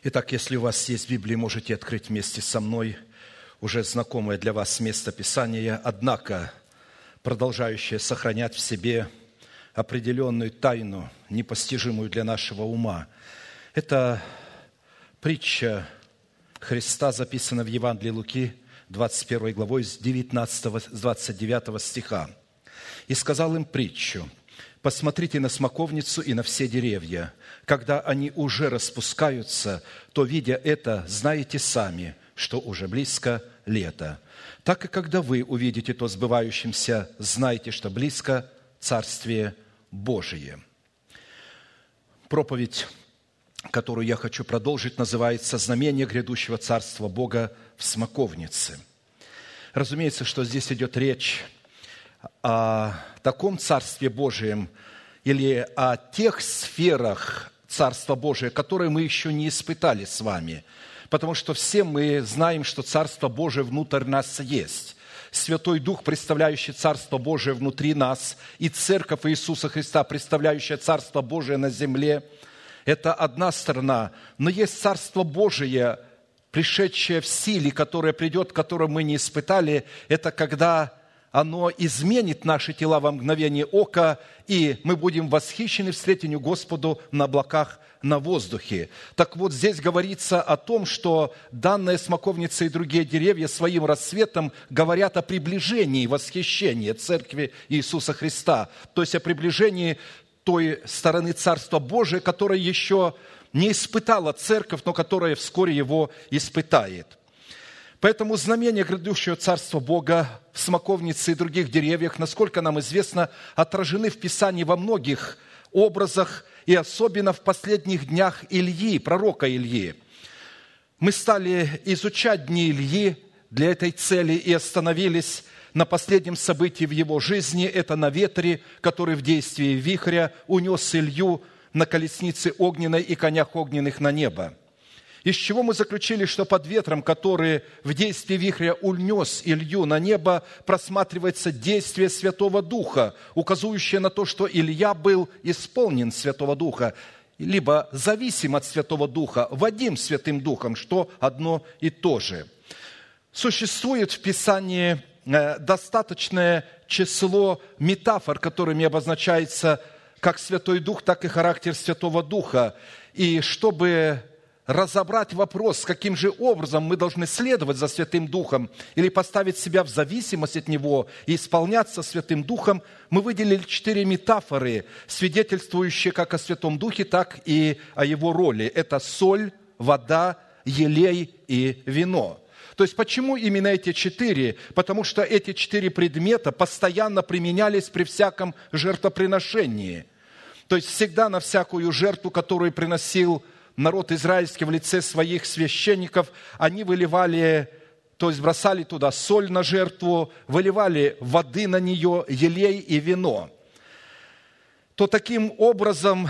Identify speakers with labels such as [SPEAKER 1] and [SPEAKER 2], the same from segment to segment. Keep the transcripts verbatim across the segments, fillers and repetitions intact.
[SPEAKER 1] Итак, если у вас есть Библия, можете открыть вместе со мной уже знакомое для вас место Писания, однако продолжающее сохранять в себе определенную тайну, непостижимую для нашего ума. Это притча Христа, записана в Евангелии Луки, двадцать первой главой, с девятнадцатого, с двадцать девятого стиха. «И сказал им притчу: посмотрите на смоковницу и на все деревья. Когда они уже распускаются, то, видя это, знаете сами, что уже близко лето. Так и когда вы увидите то сбывающимся, знайте, что близко Царствие Божие». Проповедь, которую я хочу продолжить, называется «Знамение грядущего Царства Бога в смоковнице». Разумеется, что здесь идет речь о таком Царстве Божием или о тех сферах Царства Божия, которые мы еще не испытали с вами. Потому что все мы знаем, что Царство Божие внутрь нас есть. Святой Дух, представляющий Царство Божие внутри нас, и Церковь Иисуса Христа, представляющая Царство Божие на земле, это одна сторона. Но есть Царство Божие, пришедшее в силе, которое придет, которое мы не испытали. Это когда оно изменит наши тела во мгновение ока, и мы будем восхищены встретению Господу на облаках, на воздухе. Так вот, здесь говорится о том, что данная смоковница и другие деревья своим рассветом говорят о приближении восхищения Церкви Иисуса Христа, то есть о приближении той стороны Царства Божия, которая еще не испытала Церковь, но которая вскоре его испытает. Поэтому знамения грядущего Царства Бога в смоковнице и других деревьях, насколько нам известно, отражены в Писании во многих образах, и особенно в последних днях Ильи, пророка Ильи. Мы стали изучать дни Ильи для этой цели и остановились на последнем событии в его жизни. Это наветре, который в действии вихря унес Илью на колеснице огненной и конях огненных на небо. Из чего мы заключили, что под ветром, который в действии вихря унес Илью на небо, просматривается действие Святого Духа, указывающее на то, что Илья был исполнен Святого Духа, либо зависим от Святого Духа, водим Святым Духом, что одно и то же. Существует в Писании достаточное число метафор, которыми обозначается как Святой Дух, так и характер Святого Духа. И чтобы разобрать вопрос, каким же образом мы должны следовать за Святым Духом или поставить себя в зависимость от Него и исполняться Святым Духом, мы выделили четыре метафоры, свидетельствующие как о Святом Духе, так и о Его роли. Это соль, вода, елей и вино. То есть, почему именно эти четыре? Потому что эти четыре предмета постоянно применялись при всяком жертвоприношении. То есть, всегда на всякую жертву, которую приносил народ израильский в лице своих священников, они выливали, то есть бросали туда соль на жертву, выливали воды на нее, елей и вино. То таким образом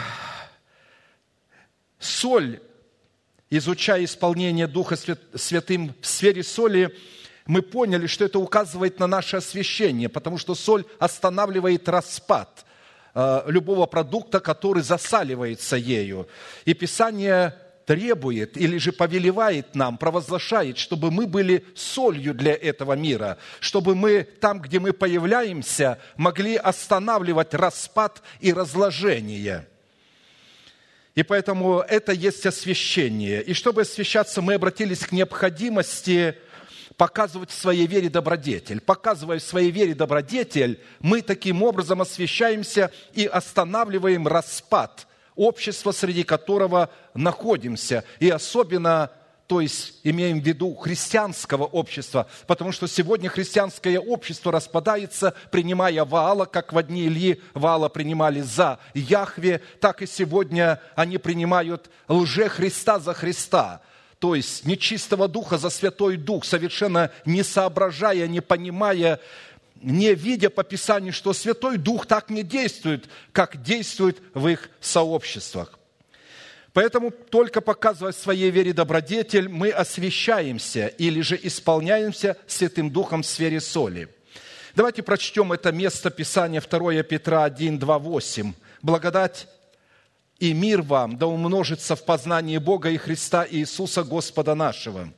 [SPEAKER 1] соль, изучая исполнение Духа Святым в сфере соли, мы поняли, что это указывает на наше освящение, потому что соль останавливает распад любого продукта, который засаливается ею. И Писание требует или же повелевает нам, провозглашает, чтобы мы были солью для этого мира, чтобы мы там, где мы появляемся, могли останавливать распад и разложение. И поэтому это есть освящение. И чтобы освящаться, мы обратились к необходимости показывать в своей вере добродетель. Показывая в своей вере добродетель, мы таким образом освящаемся и останавливаем распад общества, среди которого находимся. И особенно, то есть имеем в виду христианского общества, потому что сегодня христианское общество распадается, принимая Ваала, как в дни Ильи Ваала принимали за Яхве, так и сегодня они принимают лже-Христа за Христа. То есть нечистого духа за Святой Дух, совершенно не соображая, не понимая, не видя по Писанию, что Святой Дух так не действует, как действует в их сообществах. Поэтому, только показывая в своей вере добродетель, мы освящаемся или же исполняемся Святым Духом в сфере соли. Давайте прочтем это место Писания второе Петра один, два, восемь. «Благодать и мир вам да умножится в познании Бога и Христа Иисуса Господа нашего,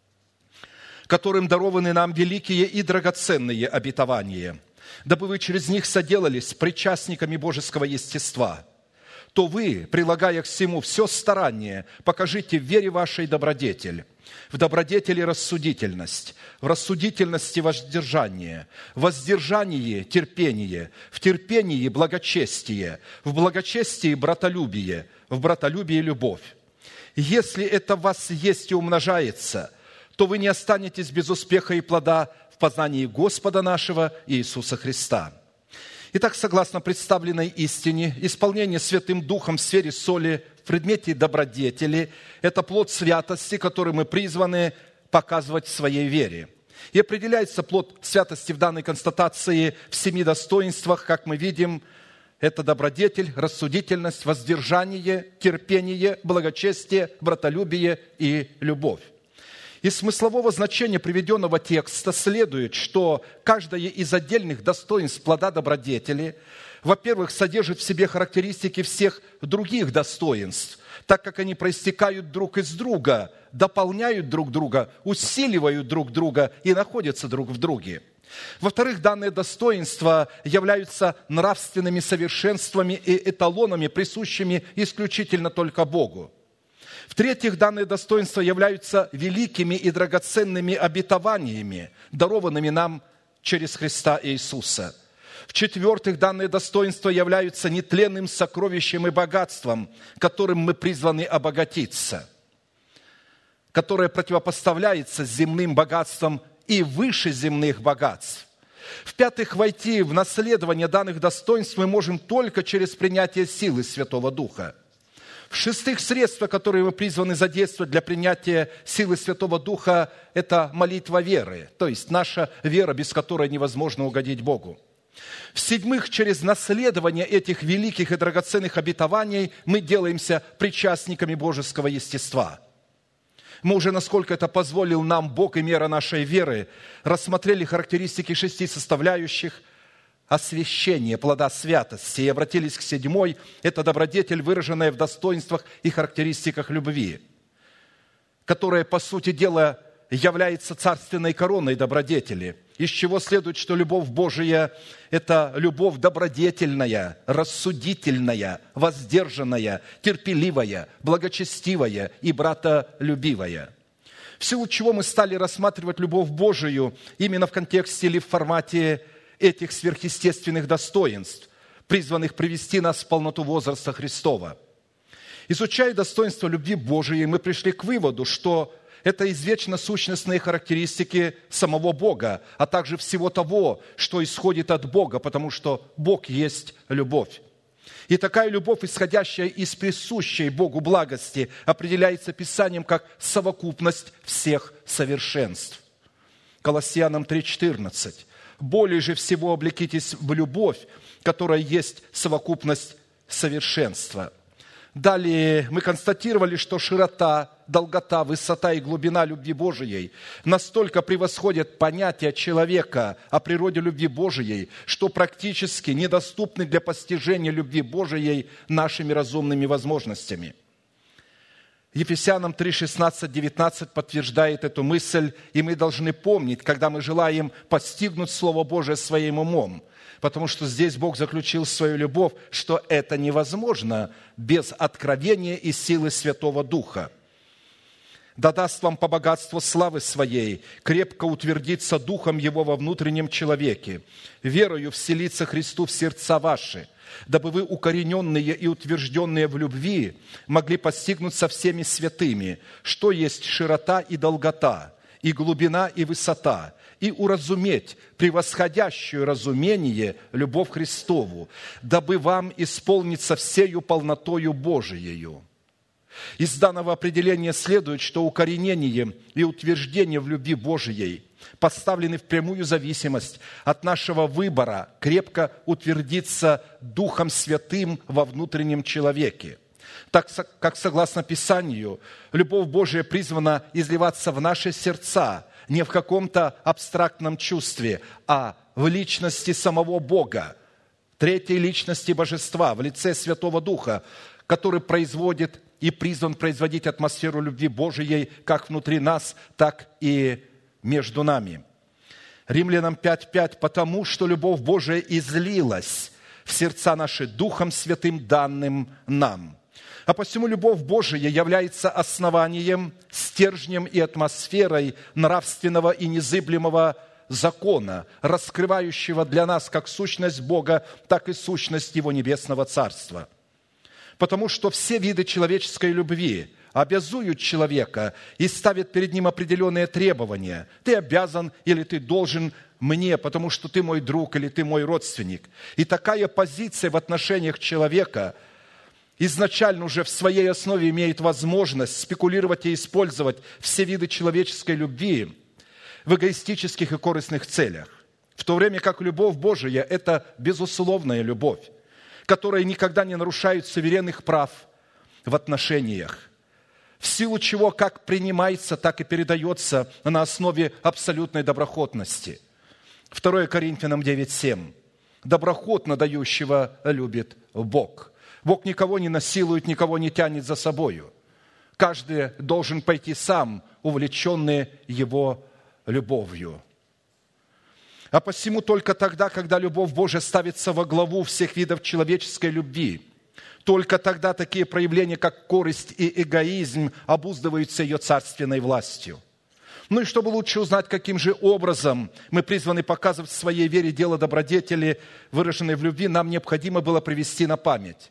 [SPEAKER 1] которым дарованы нам великие и драгоценные обетования, дабы вы через них соделались причастниками божеского естества, то вы, прилагая к всему все старание, покажите в вере вашей добродетель, в добродетели рассудительность, в рассудительности воздержание, в воздержании терпение, в терпении благочестие, в благочестии братолюбие, в братолюбии любовь. Если это в вас есть и умножается, то вы не останетесь без успеха и плода в познании Господа нашего Иисуса Христа. Итак, согласно представленной истине, исполнение Святым Духом в сфере соли в предмете добродетели – это плод святости, который мы призваны показывать в своей вере. И определяется плод святости в данной констатации в семи достоинствах, как мы видим, это добродетель, рассудительность, воздержание, терпение, благочестие, братолюбие и любовь. Из смыслового значения приведенного текста следует, что каждое из отдельных достоинств плода добродетели, во-первых, содержит в себе характеристики всех других достоинств, так как они проистекают друг из друга, дополняют друг друга, усиливают друг друга и находятся друг в друге. Во-вторых, данные достоинства являются нравственными совершенствами и эталонами, присущими исключительно только Богу. В-третьих, данные достоинства являются великими и драгоценными обетованиями, дарованными нам через Христа Иисуса. В-четвертых, данные достоинства являются нетленным сокровищем и богатством, которым мы призваны обогатиться, которое противопоставляется земным богатствам и выше земных богатств. В-пятых, войти в наследование данных достоинств мы можем только через принятие силы Святого Духа. В-шестых, средства, которые мы призваны задействовать для принятия силы Святого Духа, это молитва веры, то есть наша вера, без которой невозможно угодить Богу. В-седьмых, через наследование этих великих и драгоценных обетований мы делаемся причастниками божеского естества. Мы уже, насколько это позволил нам Бог и мера нашей веры, рассмотрели характеристики шести составляющих освящение плода святости и обратились к седьмой, это добродетель, выраженная в достоинствах и характеристиках любви, которая, по сути дела, является царственной короной добродетели, из чего следует, что любовь Божия – это любовь добродетельная, рассудительная, воздержанная, терпеливая, благочестивая и братолюбивая. В силу чего мы стали рассматривать любовь Божию именно в контексте или в формате этих сверхъестественных достоинств, призванных привести нас в полноту возраста Христова. Изучая достоинства любви Божией, мы пришли к выводу, что это извечно сущностные характеристики самого Бога, а также всего того, что исходит от Бога, потому что Бог есть любовь. И такая любовь, исходящая из присущей Богу благости, определяется Писанием как совокупность всех совершенств. Колоссянам три четырнадцать. «Более же всего облекитесь в любовь, которая есть совокупность совершенства». Далее мы констатировали, что широта, долгота, высота и глубина любви Божией настолько превосходят понятия человека о природе любви Божией, что практически недоступны для постижения любви Божией нашими разумными возможностями. Ефесянам три шестнадцать девятнадцать подтверждает эту мысль, и мы должны помнить, когда мы желаем постигнуть Слово Божие своим умом, потому что здесь Бог заключил свою любовь, что это невозможно без откровения и силы Святого Духа. «Да даст вам по богатству славы Своей крепко утвердиться Духом Его во внутреннем человеке, верою вселиться Христу в сердца ваши, дабы вы, укорененные и утвержденные в любви, могли постигнуть со всеми святыми, что есть широта и долгота, и глубина и высота, и уразуметь превосходящую разумение любовь Христову, дабы вам исполниться всею полнотою Божиею». Из данного определения следует, что укоренение и утверждение в любви Божией поставлены в прямую зависимость от нашего выбора крепко утвердиться Духом Святым во внутреннем человеке. Так как, согласно Писанию, любовь Божия призвана изливаться в наши сердца не в каком-то абстрактном чувстве, а в личности самого Бога, третьей личности Божества, в лице Святого Духа, который производит и призван производить атмосферу любви Божией как внутри нас, так и между нами. Римлянам пять пять. «Потому что любовь Божия излилась в сердца наши Духом Святым, данным нам». А посему любовь Божия является основанием, стержнем и атмосферой нравственного и незыблемого закона, раскрывающего для нас как сущность Бога, так и сущность Его Небесного Царства. Потому что все виды человеческой любви обязуют человека и ставят перед ним определенные требования. Ты обязан или ты должен мне, потому что ты мой друг или ты мой родственник. И такая позиция в отношениях человека изначально уже в своей основе имеет возможность спекулировать и использовать все виды человеческой любви в эгоистических и корыстных целях. В то время как любовь Божия – это безусловная любовь, которая никогда не нарушает суверенных прав в отношениях, в силу чего как принимается, так и передается на основе абсолютной доброхотности. второе Коринфянам девять семь. «Доброхотно дающего любит Бог». Бог никого не насилует, никого не тянет за собою. Каждый должен пойти сам, увлеченный Его любовью. А посему только тогда, когда любовь Божия ставится во главу всех видов человеческой любви, только тогда такие проявления, как корость и эгоизм, обуздываются ее царственной властью. Ну и чтобы лучше узнать, каким же образом мы призваны показывать в своей вере дело добродетели, выраженной в любви, нам необходимо было привести на память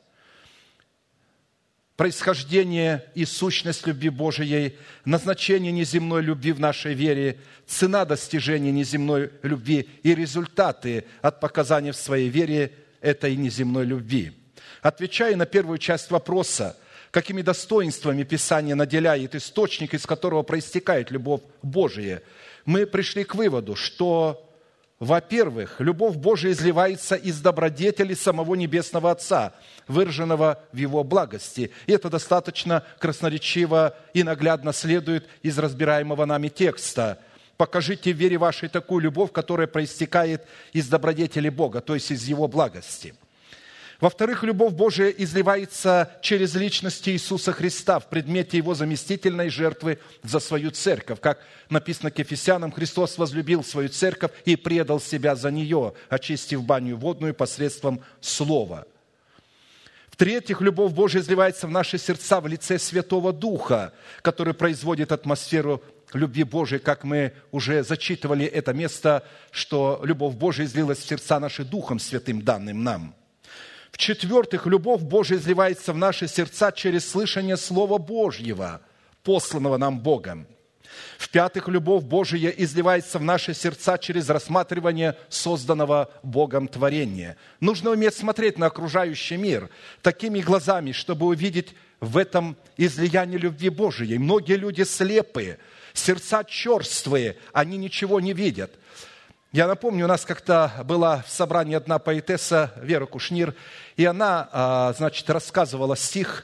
[SPEAKER 1] происхождение и сущность любви Божией, назначение неземной любви в нашей вере, цена достижения неземной любви и результаты от показания в своей вере этой неземной любви. Отвечая на первую часть вопроса, какими достоинствами Писание наделяет источник, из которого проистекает любовь Божия, мы пришли к выводу, что, во-первых, любовь Божия изливается из добродетели самого Небесного Отца, выраженного в Его благости. И это достаточно красноречиво и наглядно следует из разбираемого нами текста. «Покажите в вере вашей такую любовь, которая проистекает из добродетели Бога», то есть из Его благости. Во-вторых, любовь Божия изливается через личность Иисуса Христа в предмете Его заместительной жертвы за свою церковь. Как написано к Ефесянам, Христос возлюбил свою церковь и предал себя за нее, очистив баню водную посредством слова. В-третьих, любовь Божия изливается в наши сердца в лице Святого Духа, который производит атмосферу любви Божией, как мы уже зачитывали это место, что любовь Божия излилась в сердца наши Духом Святым, данным нам. В-четвертых, любовь Божия изливается в наши сердца через слышание Слова Божьего, посланного нам Богом. В-пятых, любовь Божия изливается в наши сердца через рассматривание созданного Богом творения. Нужно уметь смотреть на окружающий мир такими глазами, чтобы увидеть в этом излияние любви Божией. Многие люди слепые, сердца черствые, они ничего не видят. Я напомню, у нас как-то была в собрании одна поэтесса, Вера Кушнир, и она, значит, рассказывала стих,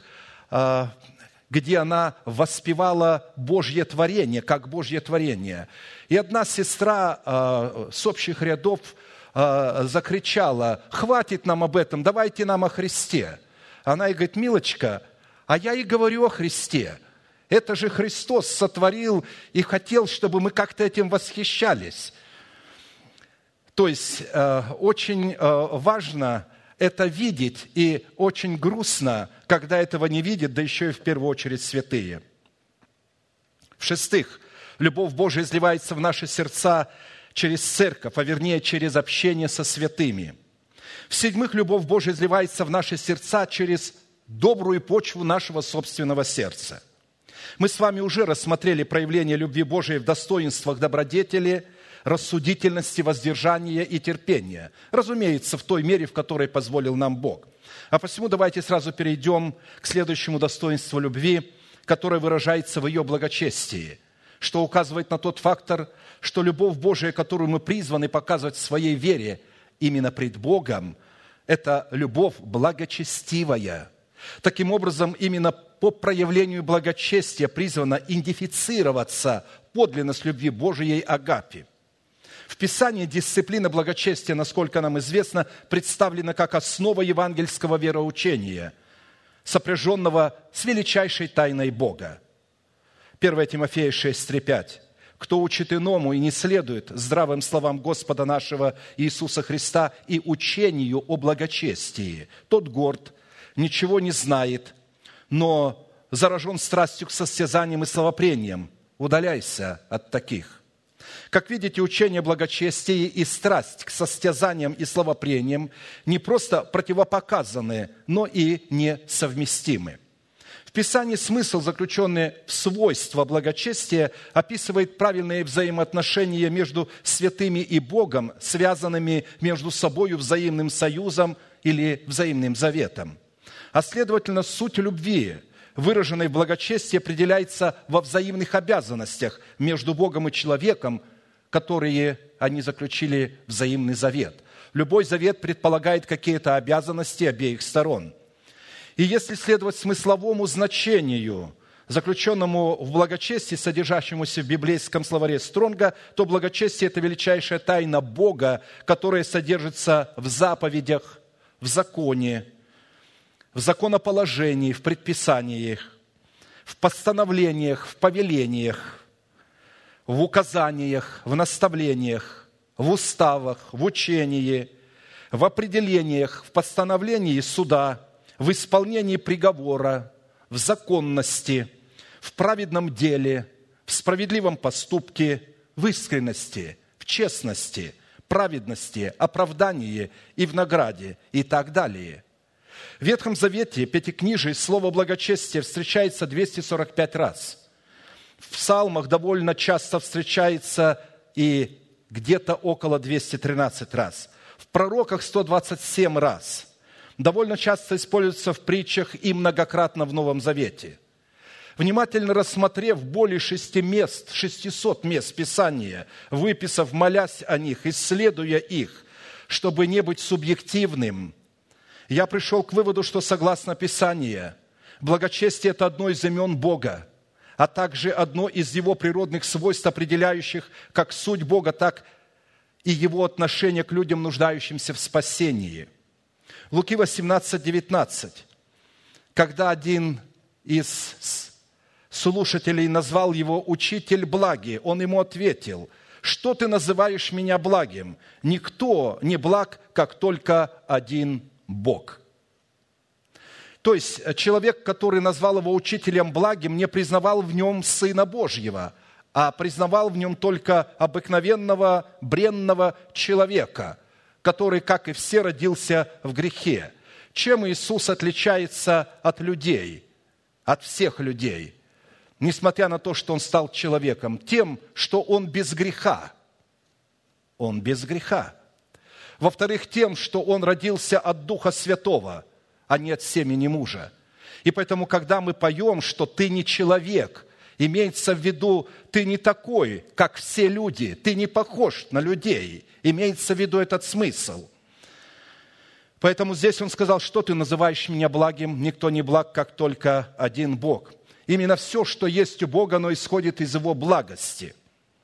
[SPEAKER 1] где она воспевала Божье творение, как Божье творение. И одна сестра с общих рядов закричала: «Хватит нам об этом, давайте нам о Христе». Она ей говорит: «Милочка, а я и говорю о Христе. Это же Христос сотворил и хотел, чтобы мы как-то этим восхищались». То есть э, очень э, важно это видеть, и очень грустно, когда этого не видят, да еще и в первую очередь святые. В-шестых, любовь Божия изливается в наши сердца через церковь, а вернее через общение со святыми. В-седьмых, любовь Божия изливается в наши сердца через добрую почву нашего собственного сердца. Мы с вами уже рассмотрели проявление любви Божией в достоинствах добродетели, рассудительности, воздержания и терпения. Разумеется, в той мере, в которой позволил нам Бог. А посему давайте сразу перейдем к следующему достоинству любви, которое выражается в ее благочестии, что указывает на тот фактор, что любовь Божия, которую мы призваны показывать в своей вере именно пред Богом, это любовь благочестивая. Таким образом, именно по проявлению благочестия призвана идентифицироваться подлинность любви Божией агапе. В Писании дисциплина благочестия, насколько нам известно, представлена как основа евангельского вероучения. сопряженного с величайшей тайной Бога. первое Тимофея шесть, три, пять. «Кто учит иному и не следует здравым словам Господа нашего Иисуса Христа и учению о благочестии, тот горд, ничего не знает, но заражен страстью к состязаниям и словопрениям. Удаляйся от таких». Как видите, учение о благочестии и страсть к состязаниям и словопрениям не просто противопоказаны, но и несовместимы. В Писании смысл, заключенный в свойства благочестия, описывает правильные взаимоотношения между святыми и Богом, связанными между собой взаимным союзом или взаимным заветом. А следовательно, суть любви, выраженной в благочестии, определяется во взаимных обязанностях между Богом и человеком, которые они заключили взаимный завет. Любой завет предполагает какие-то обязанности обеих сторон. И если следовать смысловому значению, заключенному в благочестии, содержащемуся в библейском словаре Стронга, то благочестие – это величайшая тайна Бога, которая содержится в заповедях, в законе, в законоположении, в предписаниях, в постановлениях, в повелениях, в указаниях, в наставлениях, в уставах, в учении, в определениях, в постановлении суда, в исполнении приговора, в законности, в праведном деле, в справедливом поступке, в искренности, в честности, праведности, оправдании и в награде и так далее. В Ветхом Завете, Пятикнижии, слово «благочестие» встречается двести сорок пять раз. В Псалмах довольно часто встречается и где-то около двухсот тринадцати раз. В Пророках сто двадцать семь раз. Довольно часто используется в притчах и многократно в Новом Завете. Внимательно рассмотрев более шести мест, шестисот мест Писания, выписав, молясь о них, исследуя их, чтобы не быть субъективным, я пришел к выводу, что согласно Писанию, благочестие – это одно из имен Бога, а также одно из Его природных свойств, определяющих как суть Бога, так и Его отношение к людям, нуждающимся в спасении. Луки восемнадцать, девятнадцать. Когда один из слушателей назвал его «учитель благий», он ему ответил: «Что ты называешь меня благим? Никто не благ, как только один Бог». То есть человек, который назвал его учителем благим, не признавал в нем Сына Божьего, а признавал в нем только обыкновенного, бренного человека, который, как и все, родился в грехе. Чем Иисус отличается от людей, от всех людей, несмотря на то, что Он стал человеком? Тем, что Он без греха. Он без греха. Во-вторых, тем, что Он родился от Духа Святого, а не от семени мужа. И поэтому, когда мы поем, что ты не человек, имеется в виду, ты не такой, как все люди, ты не похож на людей. Имеется в виду этот смысл. Поэтому здесь он сказал: что ты называешь меня благим? Никто не благ, как только один Бог. Именно все, что есть у Бога, оно исходит из Его благости.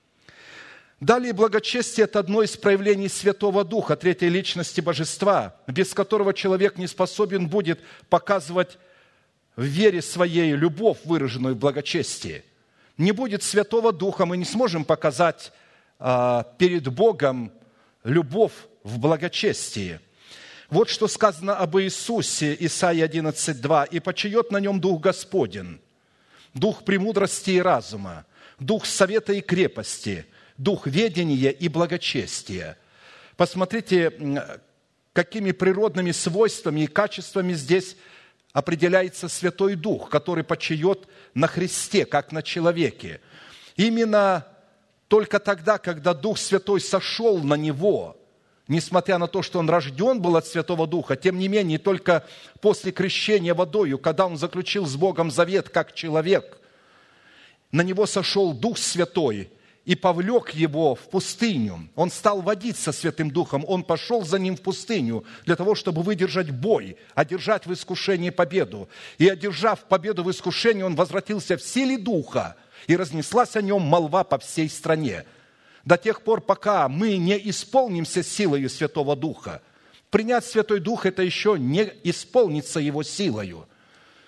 [SPEAKER 1] Далее, благочестие – это одно из проявлений Святого Духа, третьей личности Божества, без которого человек не способен будет показывать в вере своей любовь, выраженную в благочестии. Не будет Святого Духа, мы не сможем показать а, перед Богом любовь в благочестии. Вот что сказано об Иисусе, Исайя одиннадцать, два. «И почиет на нем Дух Господень, Дух премудрости и разума, Дух совета и крепости, Дух ведения и благочестия». Посмотрите, какими природными свойствами и качествами здесь определяется Святой Дух, который почиет на Христе, как на человеке. Именно только тогда, когда Дух Святой сошел на Него, несмотря на то, что Он рожден был от Святого Духа, тем не менее, только после крещения водою, когда Он заключил с Богом завет как человек, на Него сошел Дух Святой и повлек Его в пустыню. Он стал водиться Святым Духом, Он пошел за Ним в пустыню для того, чтобы выдержать бой, одержать в искушении победу. И, одержав победу в искушении, Он возвратился в силе Духа, и разнеслась о Нем молва по всей стране. До тех пор, пока мы не исполнимся силою Святого Духа. Принять Святой Дух – это еще не исполниться Его силою.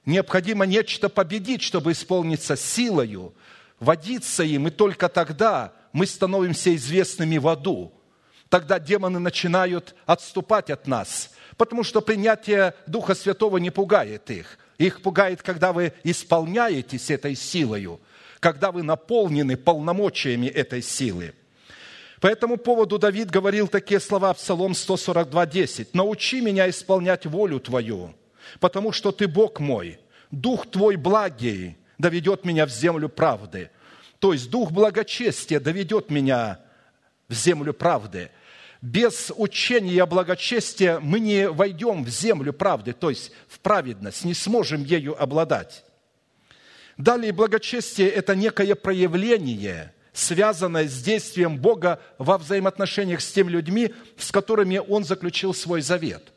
[SPEAKER 1] Необходимо нечто победить, чтобы исполниться силою, водиться им, и только тогда мы становимся известными в аду. Тогда демоны начинают отступать от нас, потому что принятие Духа Святого не пугает их. Их пугает, когда вы исполняетесь этой силою, когда вы наполнены полномочиями этой силы. По этому поводу Давид говорил такие слова в Псалом сто сорок два, десять. «Научи меня исполнять волю Твою, потому что Ты Бог мой, Дух Твой благий доведет меня в землю правды». То есть Дух благочестия доведет меня в землю правды. Без учения благочестия мы не войдем в землю правды, то есть в праведность, не сможем ею обладать. Далее, благочестие – это некое проявление, связанное с действием Бога во взаимоотношениях с теми людьми, с которыми Он заключил свой завет.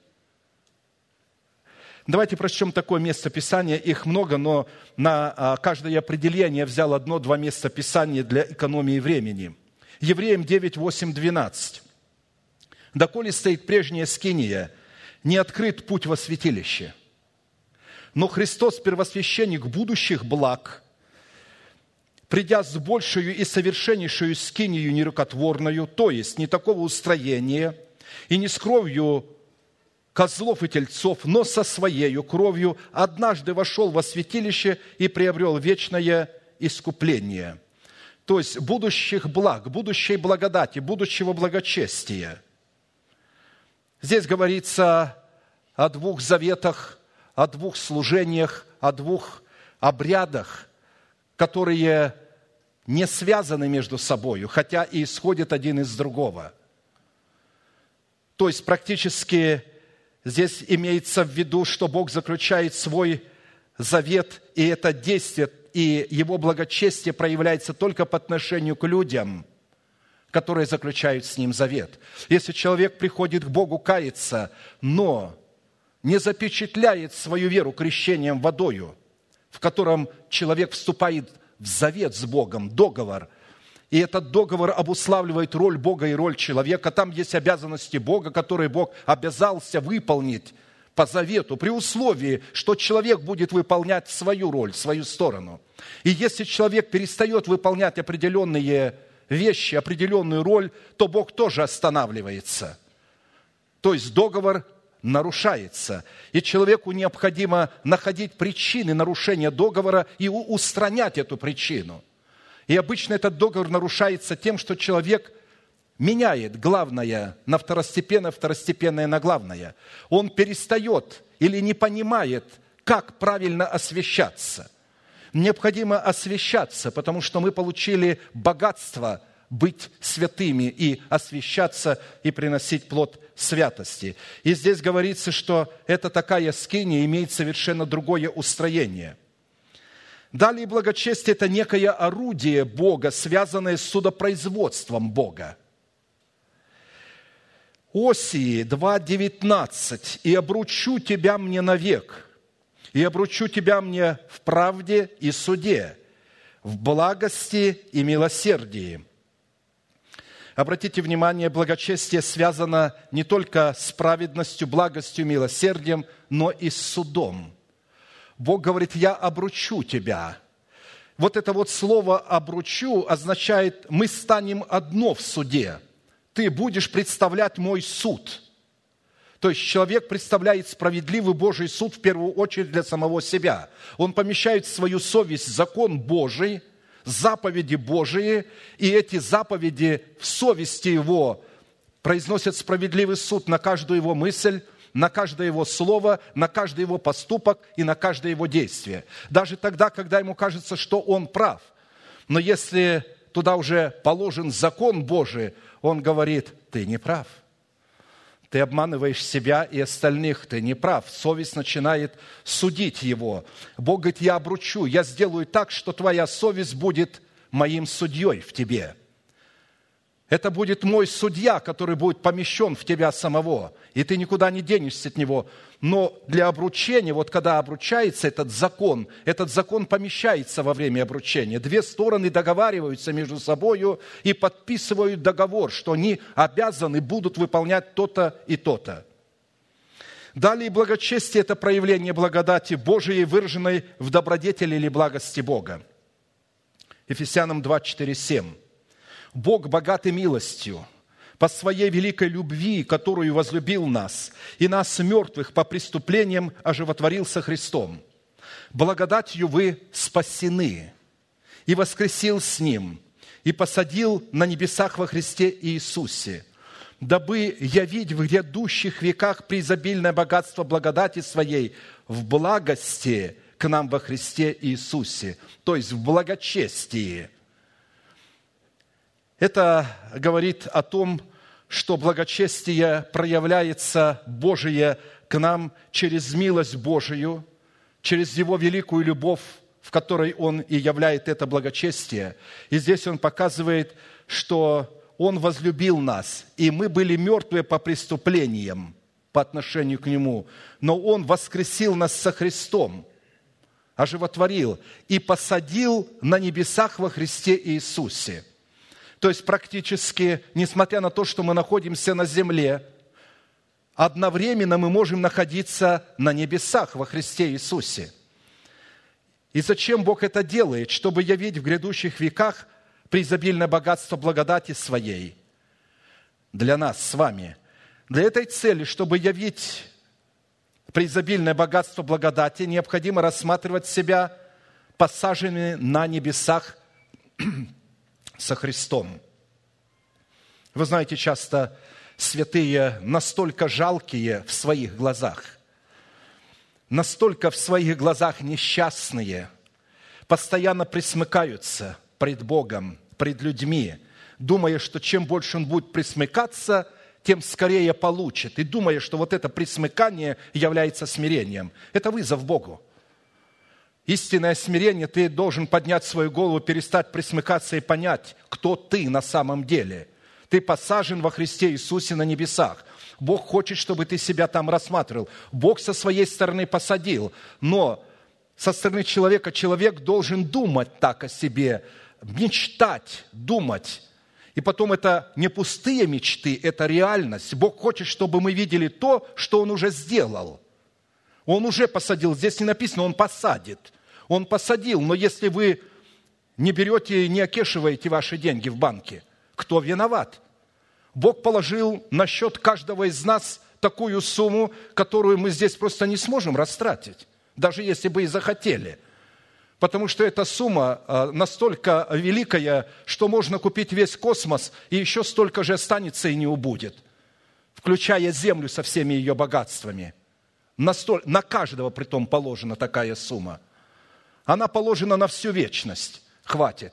[SPEAKER 1] Давайте прочтем такое местописание. Их много, но на каждое определение взял одно-два местописания для экономии времени. Евреям девять, восемь, двенадцать. «Доколе стоит прежняя скиния, не открыт путь во святилище. Но Христос, первосвященник будущих благ, придя с большую и совершеннейшую скинию нерукотворную, то есть не такого устроения, и не с кровью козлов и тельцов, но со своею кровью, однажды вошел во святилище и приобрел вечное искупление». То есть будущих благ, будущей благодати, будущего благочестия. Здесь говорится о двух заветах, о двух служениях, о двух обрядах, которые не связаны между собой, хотя и исходят один из другого. То есть практически здесь имеется в виду, что Бог заключает свой завет, и это действие, и Его благочестие проявляется только по отношению к людям, которые заключают с Ним завет. Если человек приходит к Богу каяться, но не запечатляет свою веру крещением водою, в котором человек вступает в завет с Богом, договор, и этот договор обуславливает роль Бога и роль человека, там есть обязанности Бога, которые Бог обязался выполнить по завету, при условии, что человек будет выполнять свою роль, свою сторону. И если человек перестает выполнять определенные вещи, определенную роль, то Бог тоже останавливается. То есть договор нарушается. И человеку необходимо находить причины нарушения договора и устранять эту причину. И обычно этот договор нарушается тем, что человек меняет главное на второстепенное, второстепенное на главное. Он перестает или не понимает, как правильно освящаться. Необходимо освящаться, потому что мы получили богатство быть святыми и освящаться и приносить плод святости. И здесь говорится, что это такая скиния имеет совершенно другое устроение. Далее благочестие – это некое орудие Бога, связанное с судопроизводством Бога. Осии два девятнадцать. «И обручу тебя мне навек, и обручу тебя мне в правде и суде, в благости и милосердии». Обратите внимание, благочестие связано не только с праведностью, благостью, милосердием, но и с судом. Бог говорит: «Я обручу тебя». Вот это вот слово «обручу» означает: мы станем одно в суде. Ты будешь представлять мой суд. То есть человек представляет справедливый Божий суд в первую очередь для самого себя. Он помещает в свою совесть закон Божий, заповеди Божии, и эти заповеди в совести его произносят справедливый суд на каждую его мысль, на каждое его слово, на каждый его поступок и на каждое его действие. Даже тогда, когда ему кажется, что он прав. Но если туда уже положен закон Божий, он говорит: ты не прав. Ты обманываешь себя и остальных, ты не прав. Совесть начинает судить его. Бог говорит: я обручу, я сделаю так, что твоя совесть будет моим судьей в тебе. Это будет мой судья, который будет помещен в тебя самого, и ты никуда не денешься от него. Но для обручения, вот когда обручается этот закон, этот закон помещается во время обручения. Две стороны договариваются между собой и подписывают договор, что они обязаны будут выполнять то-то и то-то. Далее, благочестие – это проявление благодати Божией, выраженной в добродетели или благости Бога. Ефесянам два, четыре, семь. «Бог, богатый милостью, по своей великой любви, которую возлюбил нас, и нас, мертвых по преступлениям, оживотворил со Христом. Благодатью вы спасены, и воскресил с Ним, и посадил на небесах во Христе Иисусе, дабы явить в грядущих веках преизобильное богатство благодати Своей в благости к нам во Христе Иисусе», то есть в благочестии. Это говорит о том, что благочестие проявляется Божие к нам через милость Божию, через Его великую любовь, в которой Он и являет это благочестие. И здесь Он показывает, что Он возлюбил нас, и мы были мертвые по преступлениям по отношению к Нему, но Он воскресил нас со Христом, оживотворил и посадил на небесах во Христе Иисусе. То есть практически, несмотря на то, что мы находимся на земле, одновременно мы можем находиться на небесах во Христе Иисусе. И зачем Бог это делает? Чтобы явить в грядущих веках преизобильное богатство благодати Своей для нас с вами. Для этой цели, чтобы явить преизобильное богатство благодати, необходимо рассматривать себя посаженными на небесах со Христом. Вы знаете, часто святые настолько жалкие в своих глазах, настолько в своих глазах несчастные, постоянно присмыкаются пред Богом, пред людьми, думая, что чем больше он будет присмыкаться, тем скорее получит. И думая, что вот это присмыкание является смирением. Это вызов Богу. Истинное смирение, ты должен поднять свою голову, перестать присмыкаться и понять, кто ты на самом деле. Ты посажен во Христе Иисусе на небесах. Бог хочет, чтобы ты себя там рассматривал. Бог со своей стороны посадил, но со стороны человека человек должен думать так о себе, мечтать, думать. И потом это не пустые мечты, это реальность. Бог хочет, чтобы мы видели то, что Он уже сделал. Он уже посадил. Здесь не написано, Он посадит. Он посадил, но если вы не берете и не окешиваете ваши деньги в банке, кто виноват? Бог положил на счет каждого из нас такую сумму, которую мы здесь просто не сможем растратить, даже если бы и захотели. Потому что эта сумма настолько великая, что можно купить весь космос, и еще столько же останется и не убудет, включая Землю со всеми ее богатствами. На, столь, на каждого притом положена такая сумма. Она положена на всю вечность. Хватит.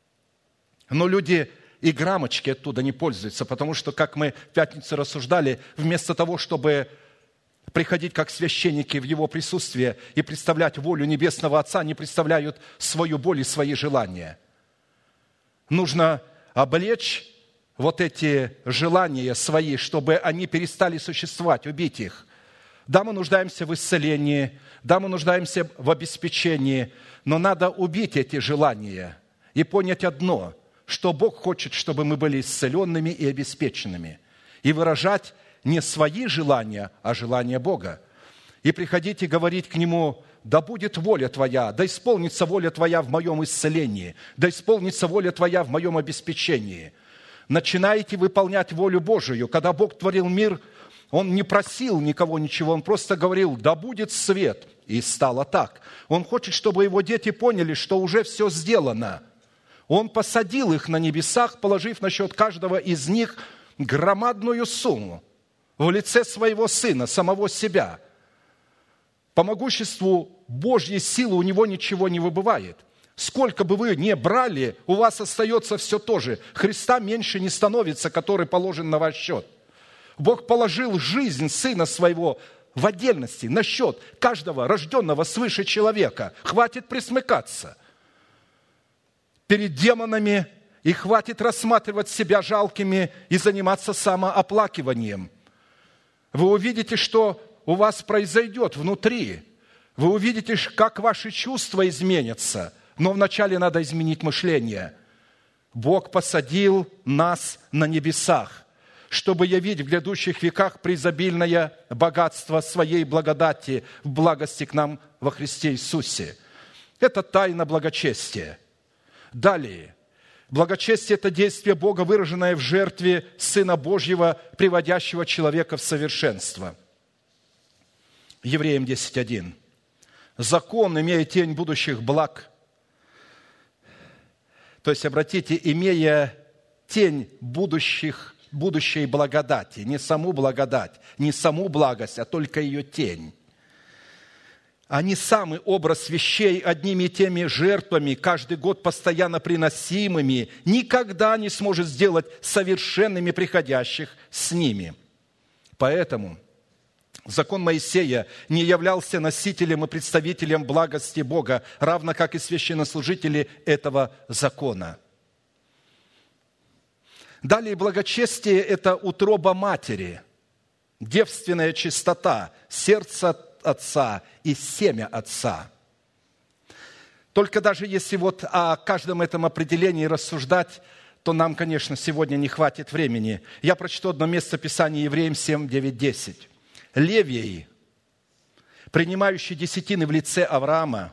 [SPEAKER 1] Но люди и граммочки оттуда не пользуются, потому что, как мы в пятницу рассуждали, вместо того, чтобы приходить как священники в Его присутствие и представлять волю Небесного Отца, они представляют свою боль и свои желания. Нужно облечь вот эти желания свои, чтобы они перестали существовать, убить их. Да, мы нуждаемся в исцелении, да, мы нуждаемся в обеспечении, но надо убить эти желания и понять одно, что Бог хочет, чтобы мы были исцеленными и обеспеченными, и выражать не свои желания, а желания Бога. И приходить и говорить к Нему: да будет воля Твоя, да исполнится воля Твоя в моем исцелении, да исполнится воля Твоя в моем обеспечении. Начинаете выполнять волю Божию. Когда Бог творил мир, Он не просил никого ничего, Он просто говорил: да будет свет. И стало так. Он хочет, чтобы Его дети поняли, что уже все сделано. Он посадил их на небесах, положив на счет каждого из них громадную сумму в лице своего Сына, самого себя. По могуществу Божьей силы у Него ничего не выбывает. Сколько бы вы ни брали, у вас остается все то же. Христа меньше не становится, который положен на ваш счет. Бог положил жизнь Сына Своего в отдельности на счет каждого рожденного свыше человека. Хватит присмыкаться перед демонами, и хватит рассматривать себя жалкими и заниматься самооплакиванием. Вы увидите, что у вас произойдет внутри. Вы увидите, как ваши чувства изменятся. Но вначале надо изменить мышление. Бог посадил нас на небесах. чтобы явить в грядущих веках преизобильное богатство Своей благодати в благости к нам во Христе Иисусе. Это тайна благочестия. Далее. Благочестие – это действие Бога, выраженное в жертве Сына Божьего, приводящего человека в совершенство. Евреям десять один. Закон, имея тень будущих благ, то есть, обратите, имея тень будущих, будущей благодати, не саму благодать, не саму благость, а только ее тень. А не самый образ вещей одними и теми жертвами, каждый год постоянно приносимыми, никогда не сможет сделать совершенными приходящих с ними. Поэтому закон Моисея не являлся носителем и представителем благости Бога, равно как и священнослужители этого закона. Далее, благочестие – это утроба матери, девственная чистота, сердце Отца и семя Отца. Только даже если вот о каждом этом определении рассуждать, то нам, конечно, сегодня не хватит времени. Я прочту одно место Писания, Евреям семь, девять, десять. Левий, принимающий десятины в лице Авраама,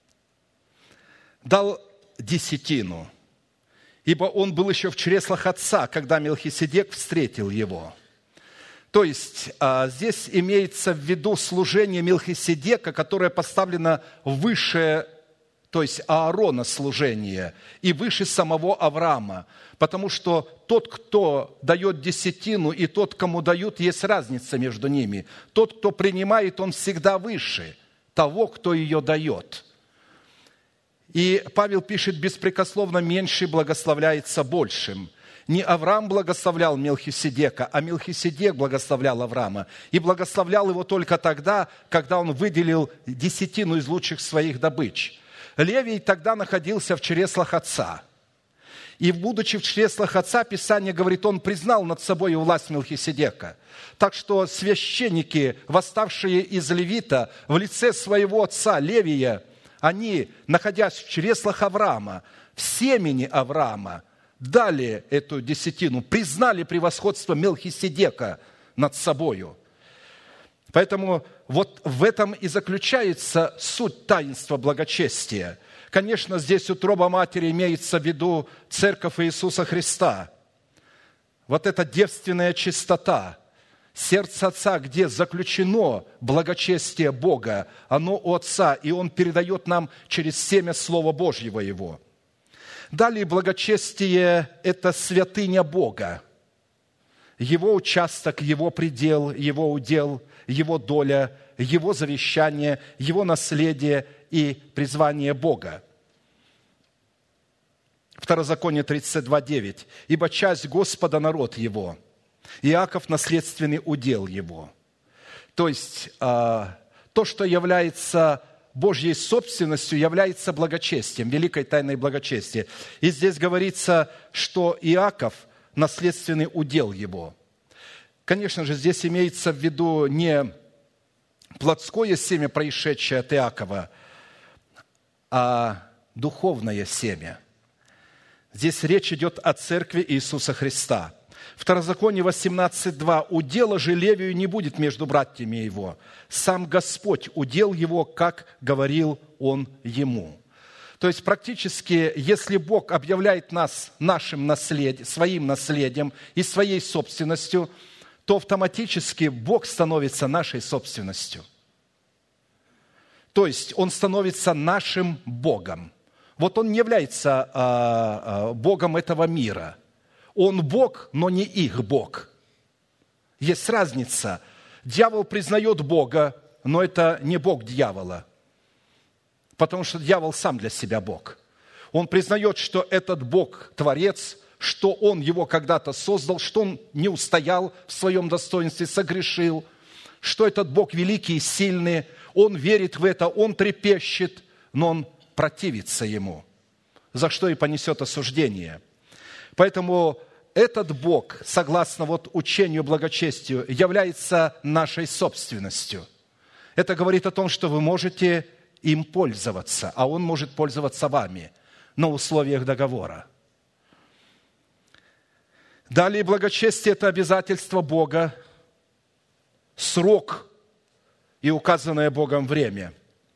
[SPEAKER 1] дал десятину, ибо он был еще в чреслах отца, когда Мелхиседек встретил его. То есть здесь имеется в виду служение Мелхиседека, которое поставлено выше, то есть Аарона служение, и выше самого Авраама. Потому что тот, кто дает десятину, и тот, кому дают, есть разница между ними. Тот, кто принимает, он всегда выше того, кто ее дает. И Павел пишет, беспрекословно меньший благословляется большим. Не Авраам благословлял Мелхиседека, а Мелхиседек благословлял Авраама. И благословлял его только тогда, когда он выделил десятину из лучших своих добыч. Левий тогда находился в чреслах отца. И, будучи в чреслах отца, Писание говорит, он признал над собой власть Мелхиседека. Так что священники, восставшие из Левита, в лице своего отца Левия, они, находясь в чреслах Авраама, в семени Авраама, дали эту десятину, признали превосходство Мелхиседека над собою. Поэтому вот в этом и заключается суть таинства благочестия. Конечно, здесь утроба матери имеется в виду Церковь Иисуса Христа. Вот эта девственная чистота, сердце Отца, где заключено благочестие Бога, оно у Отца, и Он передает нам через семя Слова Божьего Его. Далее, благочестие – это святыня Бога, Его участок, Его предел, Его удел, Его доля, Его завещание, Его наследие и призвание Бога. Второзаконие тридцать два, девять. «Ибо часть Господа народ Его, Иаков наследственный удел Его». То есть, то, что является Божьей собственностью, является благочестием, великой тайной благочестия. И здесь говорится, что Иаков – наследственный удел его. Конечно же, здесь имеется в виду не плотское семя, происшедшее от Иакова, а духовное семя. Здесь речь идет о церкви Иисуса Христа. Второзаконие восемнадцать два. «Удела же Левию не будет между братьями его. Сам Господь удел его, как говорил он ему». То есть практически, если Бог объявляет нас нашим наследием, своим наследием и своей собственностью, то автоматически Бог становится нашей собственностью. То есть Он становится нашим Богом. Вот Он не является а, а, Богом этого мира. Он Бог, но не их Бог. Есть разница. Дьявол признает Бога, но это не Бог дьявола. Потому что дьявол сам для себя Бог. Он признает, что этот Бог – Творец, что Он его когда-то создал, что Он не устоял в своем достоинстве, согрешил, что этот Бог великий и сильный, Он верит в это, Он трепещет, но Он противится Ему, за что и понесет осуждение. Поэтому этот Бог, согласно вот учению благочестию, является нашей собственностью. Это говорит о том, что вы можете им пользоваться, а Он может пользоваться вами на условиях договора. Далее, благочестие – это обязательство Бога, срок и указанное Богом время.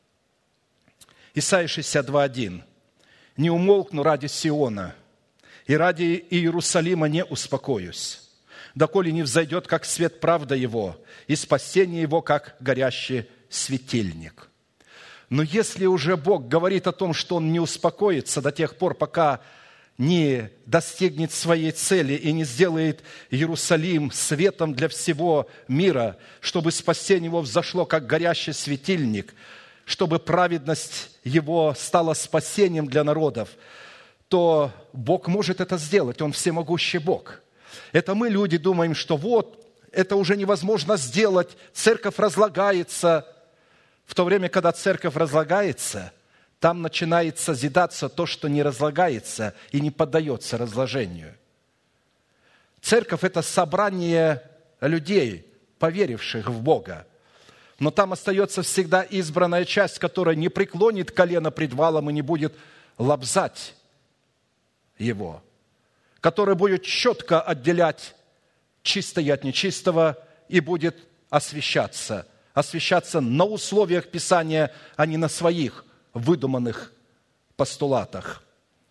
[SPEAKER 1] Исайя шестьдесят два, один. «Не умолкну ради Сиона, и ради Иерусалима не успокоюсь, доколе не взойдет, как свет правда его, и спасение его, как горящий светильник». Но если уже Бог говорит о том, что Он не успокоится до тех пор, пока не достигнет своей цели и не сделает Иерусалим светом для всего мира, чтобы спасение его взошло, как горящий светильник, чтобы праведность его стала спасением для народов, то Бог может это сделать. Он всемогущий Бог. Это мы, люди, думаем, что вот, это уже невозможно сделать, церковь разлагается. В то время, когда церковь разлагается, там начинает созидаться то, что не разлагается и не поддается разложению. Церковь – это собрание людей, поверивших в Бога. Но там остается всегда избранная часть, которая не преклонит колено пред валом и не будет лобзать его, которая будет четко отделять чистое от нечистого и будет освящаться. Освящаться на условиях Писания, а не на своих выдуманных постулатах.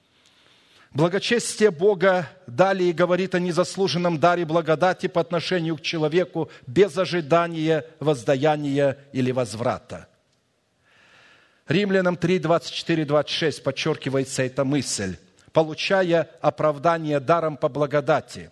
[SPEAKER 1] Благочестие Бога далее говорит о незаслуженном даре благодати по отношению к человеку без ожидания, воздаяния или возврата. Римлянам три, двадцать четыре, двадцать шесть подчеркивается эта мысль. «Получая оправдание даром по благодати,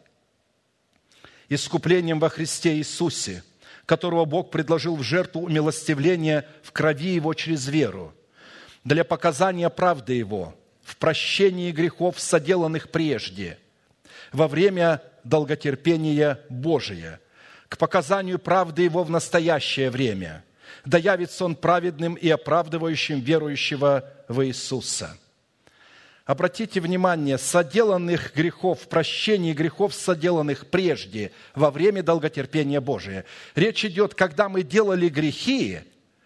[SPEAKER 1] искуплением во Христе Иисусе, которого Бог предложил в жертву умилостивления в крови Его через веру, для показания правды Его, в прощении грехов, соделанных прежде, во время долготерпения Божия, к показанию правды Его в настоящее время, да явится Он праведным и оправдывающим верующего в Иисуса». Обратите внимание, соделанных грехов, прощение грехов, соделанных прежде, во время долготерпения Божия. Речь идет, когда мы делали грехи,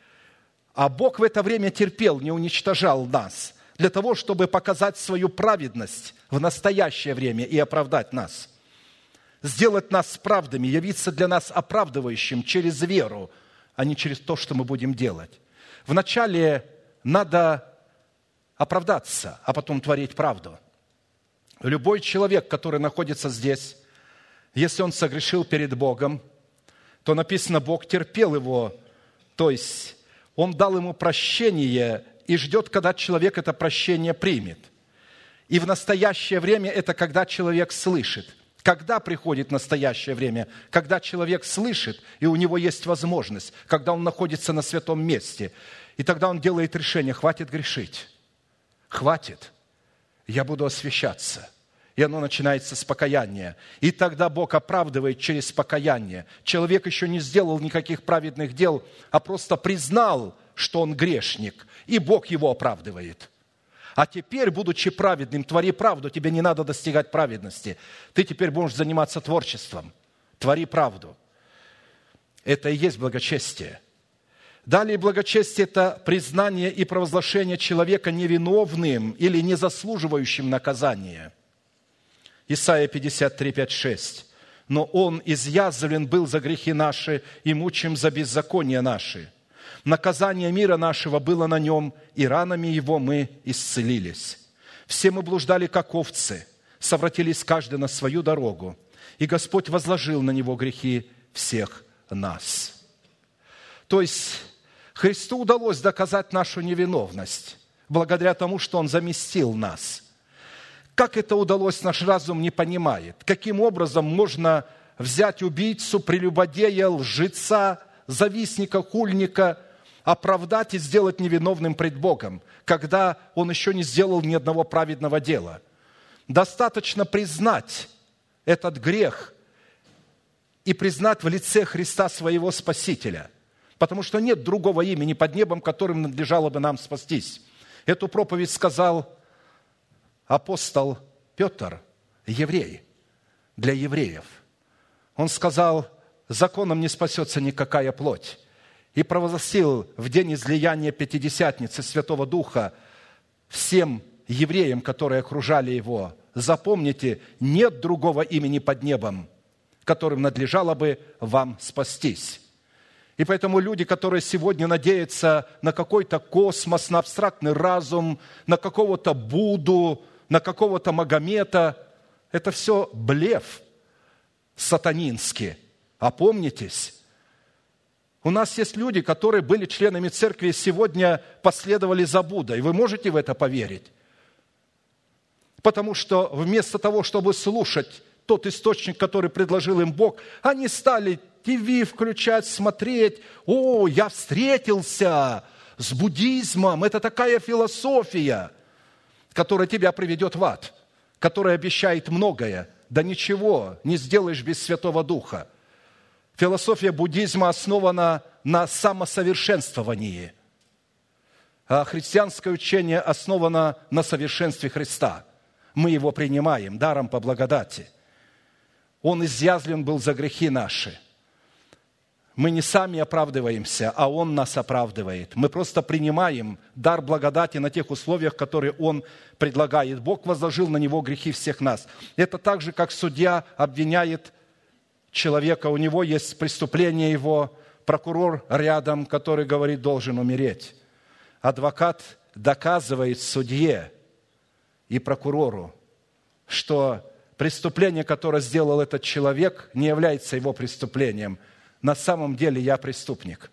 [SPEAKER 1] а Бог в это время терпел, не уничтожал нас, для того, чтобы показать свою праведность в настоящее время и оправдать нас. Сделать нас правдами, явиться для нас оправдывающим через веру, а не через то, что мы будем делать. Вначале надо оправдаться, а потом творить правду. Любой человек, который находится здесь, если он согрешил перед Богом, то написано, Бог терпел его, то есть Он дал ему прощение и ждет, когда человек это прощение примет. И в настоящее время это когда человек слышит. Когда приходит настоящее время? Когда человек слышит, и у него есть возможность, когда он находится на святом месте. И тогда он делает решение, хватит грешить. Хватит, я буду освящаться. И оно начинается с покаяния. И тогда Бог оправдывает через покаяние. Человек еще не сделал никаких праведных дел, а просто признал, что он грешник, и Бог его оправдывает. А теперь, будучи праведным, твори правду, тебе не надо достигать праведности. Ты теперь будешь заниматься творчеством. Твори правду. Это и есть благочестие. Далее, благочестие – это признание и провозглашение человека невиновным или не заслуживающим наказания. Исайя пятьдесят три, пять, шесть. «Но Он изъязвлен был за грехи наши и мучим за беззакония наши. Наказание мира нашего было на Нем, и ранами Его мы исцелились. Все мы блуждали, как овцы, совратились каждый на свою дорогу, и Господь возложил на Него грехи всех нас». То есть Христу удалось доказать нашу невиновность благодаря тому, что Он заместил нас. Как это удалось, наш разум не понимает. Каким образом можно взять убийцу, прелюбодея, лжеца, завистника, хульника, оправдать и сделать невиновным пред Богом, когда он еще не сделал ни одного праведного дела? Достаточно признать этот грех и признать в лице Христа своего Спасителя, потому что нет другого имени под небом, которым надлежало бы нам спастись. Эту проповедь сказал апостол Петр, еврей, для евреев. Он сказал, законом не спасется никакая плоть. И провозгласил в день излияния Пятидесятницы Святого Духа всем евреям, которые окружали его, запомните, нет другого имени под небом, которым надлежало бы вам спастись». И поэтому люди, которые сегодня надеются на какой-то космос, на абстрактный разум, на какого-то Будду, на какого-то Магомета, это все блеф сатанинский. Опомнитесь. У нас есть люди, которые были членами церкви и сегодня последовали за Буддой. Вы можете в это поверить? Потому что вместо того, чтобы слушать тот источник, который предложил им Бог, они стали ТВ включать, смотреть. О, я встретился с буддизмом. Это такая философия, которая тебя приведет в ад, которая обещает многое. Да ничего не сделаешь без Святого Духа. Философия буддизма основана на самосовершенствовании, а христианское учение основано на совершенстве Христа. Мы его принимаем даром по благодати. Он изъязлен был за грехи наши. Мы не сами оправдываемся, а Он нас оправдывает. Мы просто принимаем дар благодати на тех условиях, которые Он предлагает. Бог возложил на Него грехи всех нас. Это так же, как судья обвиняет человека. У него есть преступление его, прокурор рядом, который говорит, должен умереть. Адвокат доказывает судье и прокурору, что преступление, которое сделал этот человек, не является его преступлением. На самом деле я преступник.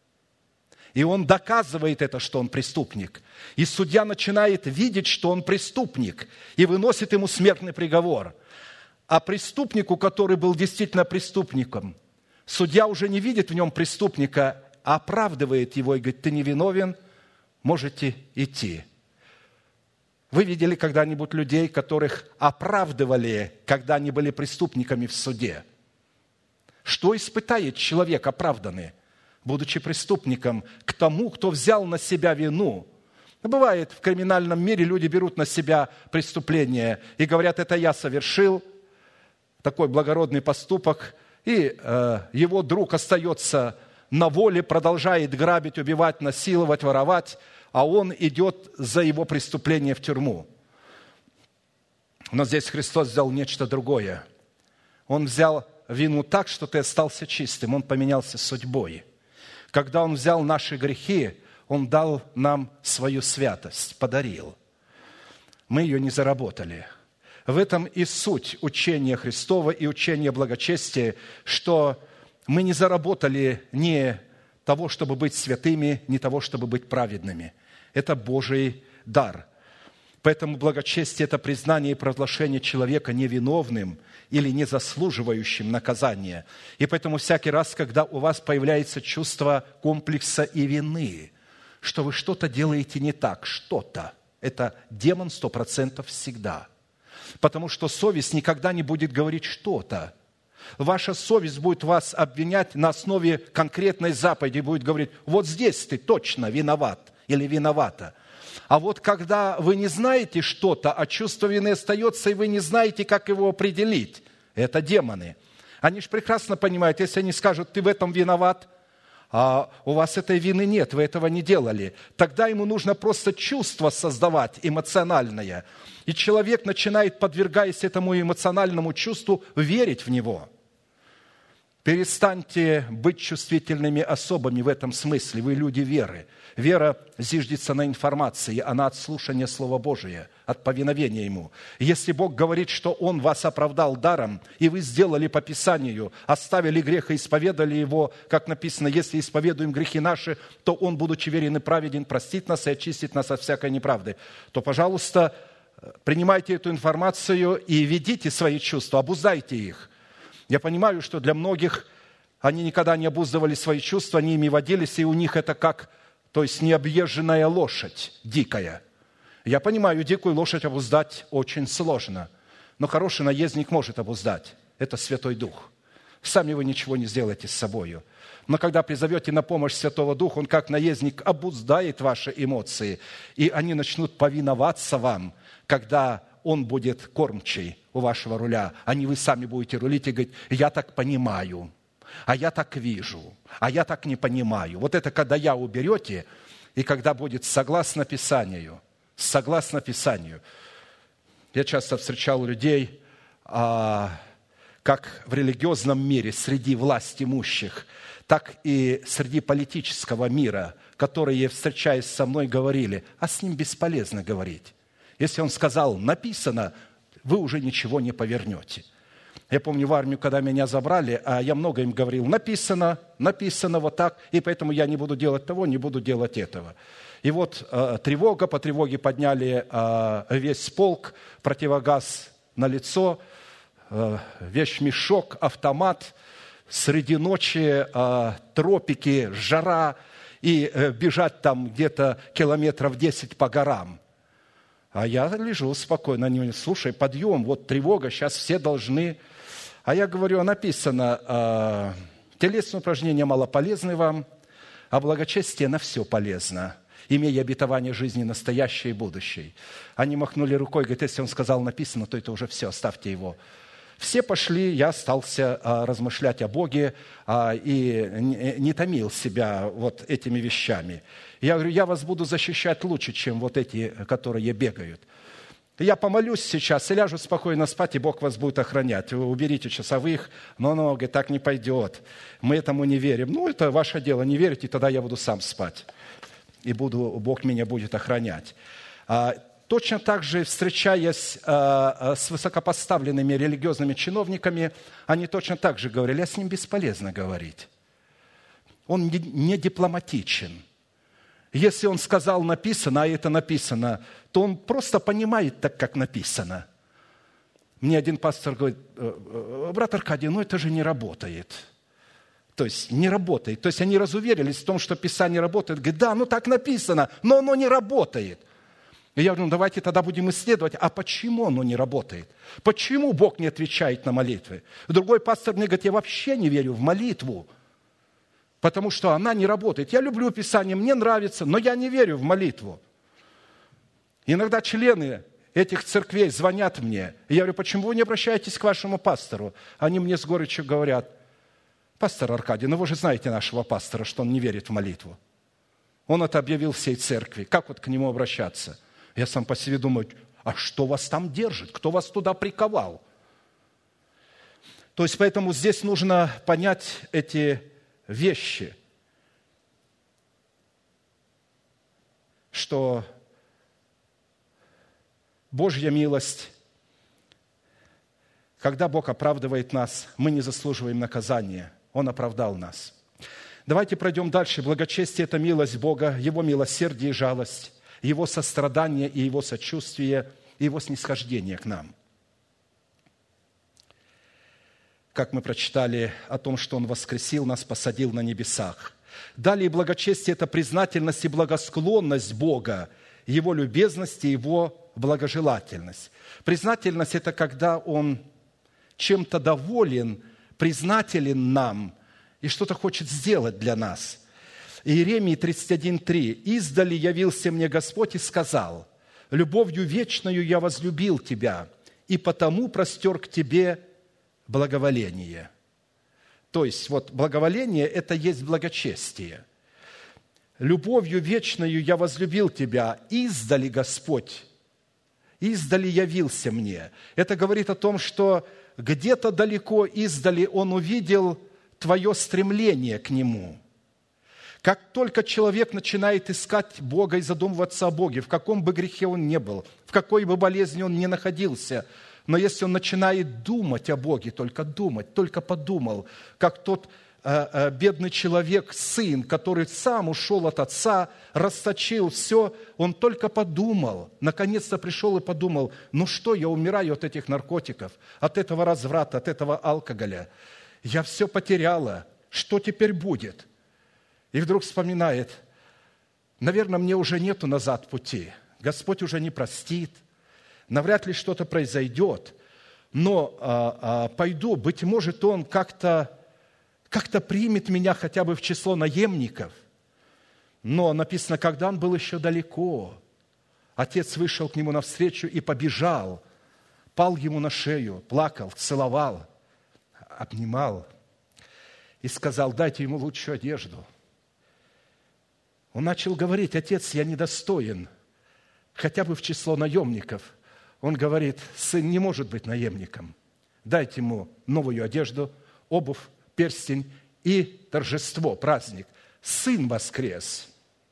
[SPEAKER 1] И он доказывает это, что он преступник. И судья начинает видеть, что он преступник, и выносит ему смертный приговор. А преступнику, который был действительно преступником, судья уже не видит в нем преступника, а оправдывает его и говорит, ты невиновен, можете идти. Вы видели когда-нибудь людей, которых оправдывали, когда они были преступниками в суде? Что испытает человек оправданный, будучи преступником, к тому, кто взял на себя вину? Бывает, в криминальном мире люди берут на себя преступление и говорят, это я совершил такой благородный поступок, и э, его друг остается на воле, продолжает грабить, убивать, насиловать, воровать, а он идет за его преступление в тюрьму. Но здесь Христос взял нечто другое. Он взял вину так, что ты остался чистым. Он поменялся судьбой. Когда Он взял наши грехи, Он дал нам свою святость, подарил. Мы ее не заработали. В этом и суть учения Христова и учения благочестия, что мы не заработали ни того, чтобы быть святыми, ни того, чтобы быть праведными. Это Божий дар. Поэтому благочестие – это признание и провозглашение человека невиновным или не заслуживающим наказания. И поэтому всякий раз, когда у вас появляется чувство комплекса и вины, что вы что-то делаете не так, что-то, это демон сто процентов всегда. Потому что совесть никогда не будет говорить что-то. Ваша совесть будет вас обвинять на основе конкретной заповеди, будет говорить, вот здесь ты точно виноват или виновата. А вот когда вы не знаете что-то, а чувство вины остается, и вы не знаете, как его определить, это демоны. Они же прекрасно понимают, если они скажут, ты в этом виноват, а у вас этой вины нет, вы этого не делали, тогда ему нужно просто чувство создавать эмоциональное. И человек начинает, подвергаясь этому эмоциональному чувству, верить в него. Перестаньте быть чувствительными особами в этом смысле. Вы люди веры. Вера зиждется на информации, она от слушания Слова Божия, от повиновения Ему. Если Бог говорит, что Он вас оправдал даром, и вы сделали по Писанию, оставили грех и исповедали его, как написано, если исповедуем грехи наши, то Он, будучи верен и праведен, простит нас и очистит нас от всякой неправды, то, пожалуйста, принимайте эту информацию и ведите свои чувства, обуздайте их. Я понимаю, что для многих они никогда не обуздывали свои чувства, они ими водились, и у них это как, то есть необъезженная лошадь, дикая. Я понимаю, дикую лошадь обуздать очень сложно, но хороший наездник может обуздать. Это Святой Дух. Сами вы ничего не сделаете с собою. Но когда призовете на помощь Святого Духа, Он как наездник обуздает ваши эмоции, и они начнут повиноваться вам, когда Он будет кормчий у вашего руля, а не вы сами будете рулить и говорить, я так понимаю, а я так вижу, а я так не понимаю. Вот это когда я уберете, и когда будет согласно Писанию, согласно Писанию. Я часто встречал людей, а, как в религиозном мире, среди власть имущих, так и среди политического мира, которые, встречаясь со мной, говорили, а с ним бесполезно говорить. Если он сказал «написано», вы уже ничего не повернете. Я помню в армию, когда меня забрали, а я много им говорил «написано, написано вот так, и поэтому я не буду делать того, не буду делать этого». И вот э, тревога, по тревоге подняли э, весь полк, противогаз на лицо, э, вещмешок, автомат, среди ночи э, тропики, жара, и э, бежать там где-то километров десять по горам. А я лежу спокойно, они говорят, слушай, подъем, вот тревога, сейчас все должны. А я говорю, написано, э, телесные упражнения малополезны вам, а благочестие на все полезно, имея обетование жизни настоящей и будущей. Они махнули рукой, говорят, если он сказал написано, то это уже все, оставьте его. Все пошли, я остался а, размышлять о Боге а, и не, не томил себя вот этими вещами. Я говорю, я вас буду защищать лучше, чем вот эти, которые бегают. Я помолюсь сейчас и ляжу спокойно спать, и Бог вас будет охранять. Вы уберите часовых, но, но, говорит, так не пойдет. Мы этому не верим. Ну, это ваше дело, не верите, тогда я буду сам спать. И буду, Бог меня будет охранять. Точно так же, встречаясь с высокопоставленными религиозными чиновниками, они точно так же говорили, а с ним бесполезно говорить. Он не дипломатичен. Если он сказал написано, а это написано, то он просто понимает так, как написано. Мне один пастор говорит, брат Аркадий, ну это же не работает. То есть не работает. То есть они разуверились в том, что Писание работает. Говорит, да, ну так написано, но оно не работает. И я говорю, ну давайте тогда будем исследовать, а почему оно не работает? Почему Бог не отвечает на молитвы? Другой пастор мне говорит, я вообще не верю в молитву, потому что она не работает. Я люблю Писание, мне нравится, но я не верю в молитву. Иногда члены этих церквей звонят мне, и я говорю, почему вы не обращаетесь к вашему пастору? Они мне с горечью говорят, пастор Аркадий, ну вы же знаете нашего пастора, что он не верит в молитву. Он это объявил всей церкви. Как вот к нему обращаться? Я сам по себе думаю, а что вас там держит? Кто вас туда приковал? То есть, поэтому здесь нужно понять эти вещи, что Божья милость, когда Бог оправдывает нас, мы не заслуживаем наказания. Он оправдал нас. Давайте пройдем дальше. Благочестие – это милость Бога, Его милосердие и жалость, Его сострадание и Его сочувствие, и Его снисхождение к нам. Как мы прочитали о том, что Он воскресил нас, посадил на небесах. Далее благочестие – это признательность и благосклонность Бога, Его любезность и Его благожелательность. Признательность – это когда Он чем-то доволен, признателен нам и что-то хочет сделать для нас. Иеремии тридцать один три. «Издали явился мне Господь и сказал, любовью вечною я возлюбил тебя, и потому простер к тебе благоволение». То есть, вот благоволение – это есть благочестие. «Любовью вечною я возлюбил тебя, издали Господь, издали явился мне». Это говорит о том, что где-то далеко издали Он увидел твое стремление к Нему. Как только человек начинает искать Бога и задумываться о Боге, в каком бы грехе он ни был, в какой бы болезни он ни находился, но если он начинает думать о Боге, только думать, только подумал, как тот э, э, бедный человек, сын, который сам ушел от отца, расточил все, он только подумал, наконец-то пришел и подумал, ну что, я умираю от этих наркотиков, от этого разврата, от этого алкоголя, я все потеряла, что теперь будет? И вдруг вспоминает, наверное, мне уже нету назад пути, Господь уже не простит, навряд ли что-то произойдет, но а, а, пойду, быть может, Он как-то, как-то примет меня хотя бы в число наемников. Но написано, когда он был еще далеко, отец вышел к нему навстречу и побежал, пал ему на шею, плакал, целовал, обнимал и сказал, дайте ему лучшую одежду. Он начал говорить, отец, я недостоин, хотя бы в число наемников. Он говорит, сын не может быть наемником. Дайте ему новую одежду, обувь, перстень и торжество, праздник. Сын воскрес.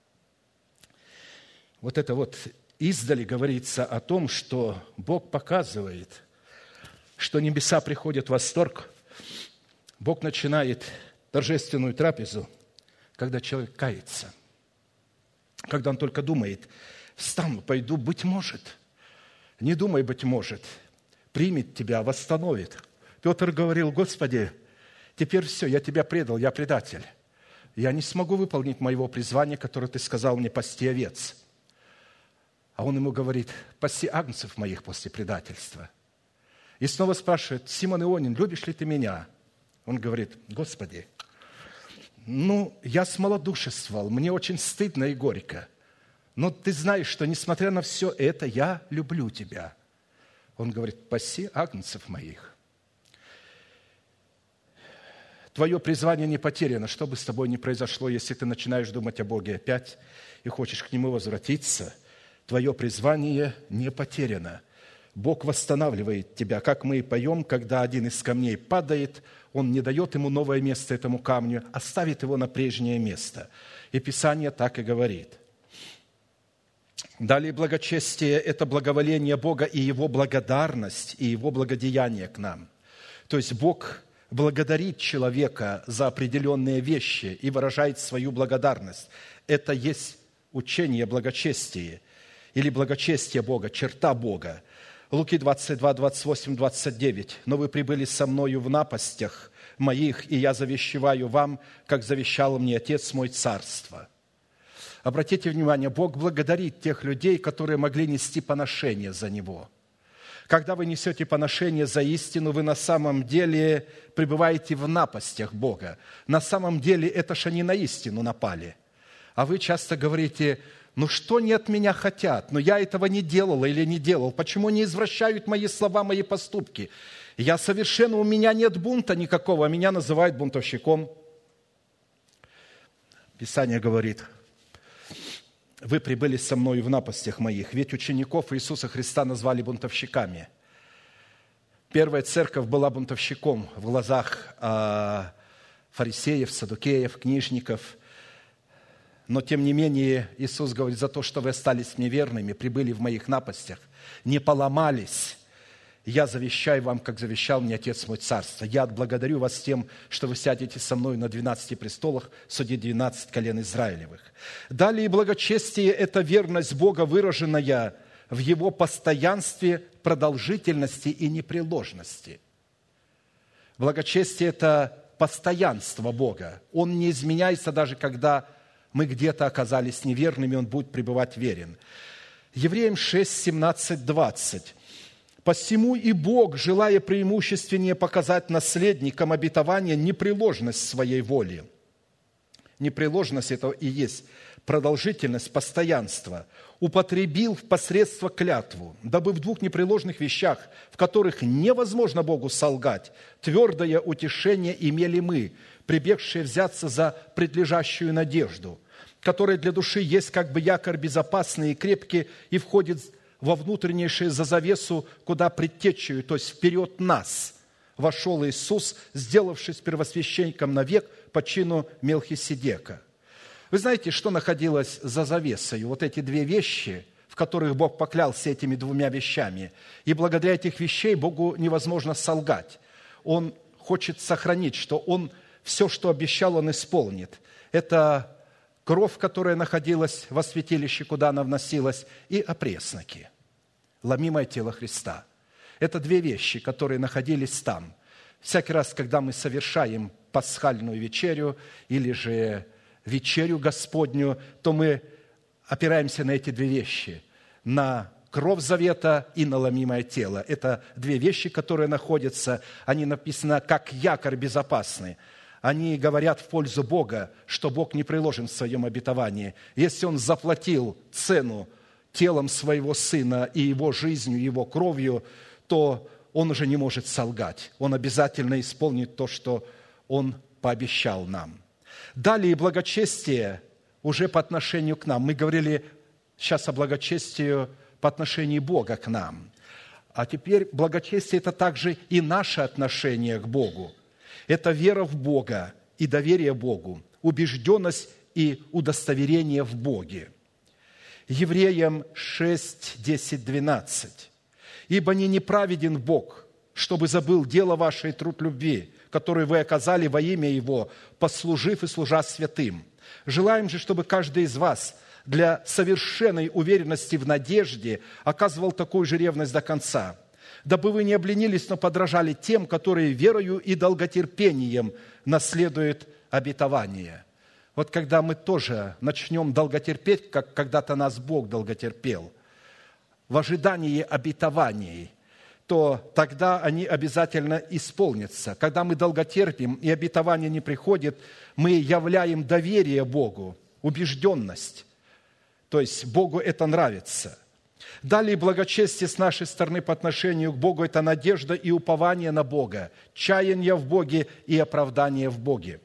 [SPEAKER 1] Вот это вот издали говорится о том, что Бог показывает, что небеса приходят в восторг. Бог начинает торжественную трапезу, когда человек кается, когда он только думает, встану, пойду, быть может. Не думай, быть может, примет тебя, восстановит. Петр говорил, Господи, теперь все, я тебя предал, я предатель. Я не смогу выполнить моего призвания, которое ты сказал мне, пасти овец. А он ему говорит, паси агнцев моих после предательства. И снова спрашивает, Симон Ионин, любишь ли ты меня? Он говорит, Господи, ну, я смолодушествовал, мне очень стыдно и горько. Но ты знаешь, что, несмотря на все это, я люблю тебя. Он говорит, паси агнцев моих. Твое призвание не потеряно. Что бы с тобой ни произошло, если ты начинаешь думать о Боге опять и хочешь к Нему возвратиться, твое призвание не потеряно. Бог восстанавливает тебя, как мы и поем, когда один из камней падает, Он не дает ему новое место, этому камню, а ставит его на прежнее место. И Писание так и говорит. Далее благочестие – это благоволение Бога и Его благодарность, и Его благодеяние к нам. То есть Бог благодарит человека за определенные вещи и выражает свою благодарность. Это есть учение благочестия или благочестие Бога, черта Бога. Луки двадцать два, двадцать восемь, двадцать девять. «Но вы прибыли со мною в напастях моих, и я завещеваю вам, как завещал мне Отец мой, царство». Обратите внимание, Бог благодарит тех людей, которые могли нести поношение за Него. Когда вы несете поношение за истину, вы на самом деле пребываете в напастях Бога. На самом деле это ж они на истину напали. А вы часто говорите, ну что они от меня хотят? Но я этого не делал или не делал. Почему не извращают мои слова, мои поступки? Я совершенно, у меня нет бунта никакого, а меня называют бунтовщиком. Писание говорит, вы прибыли со мною в напастях моих. Ведь учеников Иисуса Христа назвали бунтовщиками. Первая церковь была бунтовщиком в глазах фарисеев, саддукеев, книжников. Но, тем не менее, Иисус говорит, за то, что вы остались мне верными, прибыли в моих напастях, не поломались, я завещаю вам, как завещал мне Отец мой, царство. Я отблагодарю вас тем, что вы сядете со мной на двенадцати престолах, судить двенадцать колен Израилевых. Далее благочестие – это верность Бога, выраженная в Его постоянстве, продолжительности и непреложности. Благочестие – это постоянство Бога. Он не изменяется, даже когда мы где-то оказались неверными, Он будет пребывать верен. Евреям шесть, семнадцать, двадцать. «Посему и Бог, желая преимущественнее показать наследникам обетования непреложность своей воли». Непреложность – это и есть продолжительность, постоянство. «Употребил в посредство клятву, дабы в двух непреложных вещах, в которых невозможно Богу солгать, твердое утешение имели мы, прибегшие взяться за предлежащую надежду, которая для души есть как бы якорь безопасный и крепкий и входит во внутреннейшую завесу, куда предтечью, то есть вперед нас, вошел Иисус, сделавшись первосвященником навек по чину Мелхиседека». Вы знаете, что находилось за завесой? Вот эти две вещи, в которых Бог поклялся этими двумя вещами. И благодаря этих вещей Богу невозможно солгать. Он хочет сохранить, что Он все, что обещал, Он исполнит. Это кровь, которая находилась во святилище, куда она вносилась, и опресноки, ломимое тело Христа. Это две вещи, которые находились там. Всякий раз, когда мы совершаем пасхальную вечерю или же вечерю Господню, то мы опираемся на эти две вещи, на кровь завета и на ломимое тело. Это две вещи, которые находятся, они написаны как якорь безопасный. Они говорят в пользу Бога, что Бог не приложен в своем обетовании. Если Он заплатил цену телом своего Сына и Его жизнью, Его кровью, то Он уже не может солгать. Он обязательно исполнит то, что Он пообещал нам. Далее благочестие уже по отношению к нам. Мы говорили сейчас о благочестии по отношению Бога к нам. А теперь благочестие – это также и наше отношение к Богу. Это вера в Бога и доверие Богу, убежденность и удостоверение в Боге. Евреям шесть, десять, двенадцать. «Ибо не неправеден Бог, чтобы забыл дело ваше и труд любви, который вы оказали во имя Его, послужив и служа святым. Желаем же, чтобы каждый из вас для совершенной уверенности в надежде оказывал такую же ревность до конца, дабы вы не обленились, но подражали тем, которые верою и долготерпением наследуют обетование». Вот когда мы тоже начнем долготерпеть, как когда-то нас Бог долготерпел, в ожидании обетований, то тогда они обязательно исполнятся. Когда мы долготерпим, и обетование не приходит, мы являем доверие Богу, убежденность. То есть Богу это нравится. Далее благочестие с нашей стороны по отношению к Богу – это надежда и упование на Бога, чаяние в Боге и оправдание в Боге.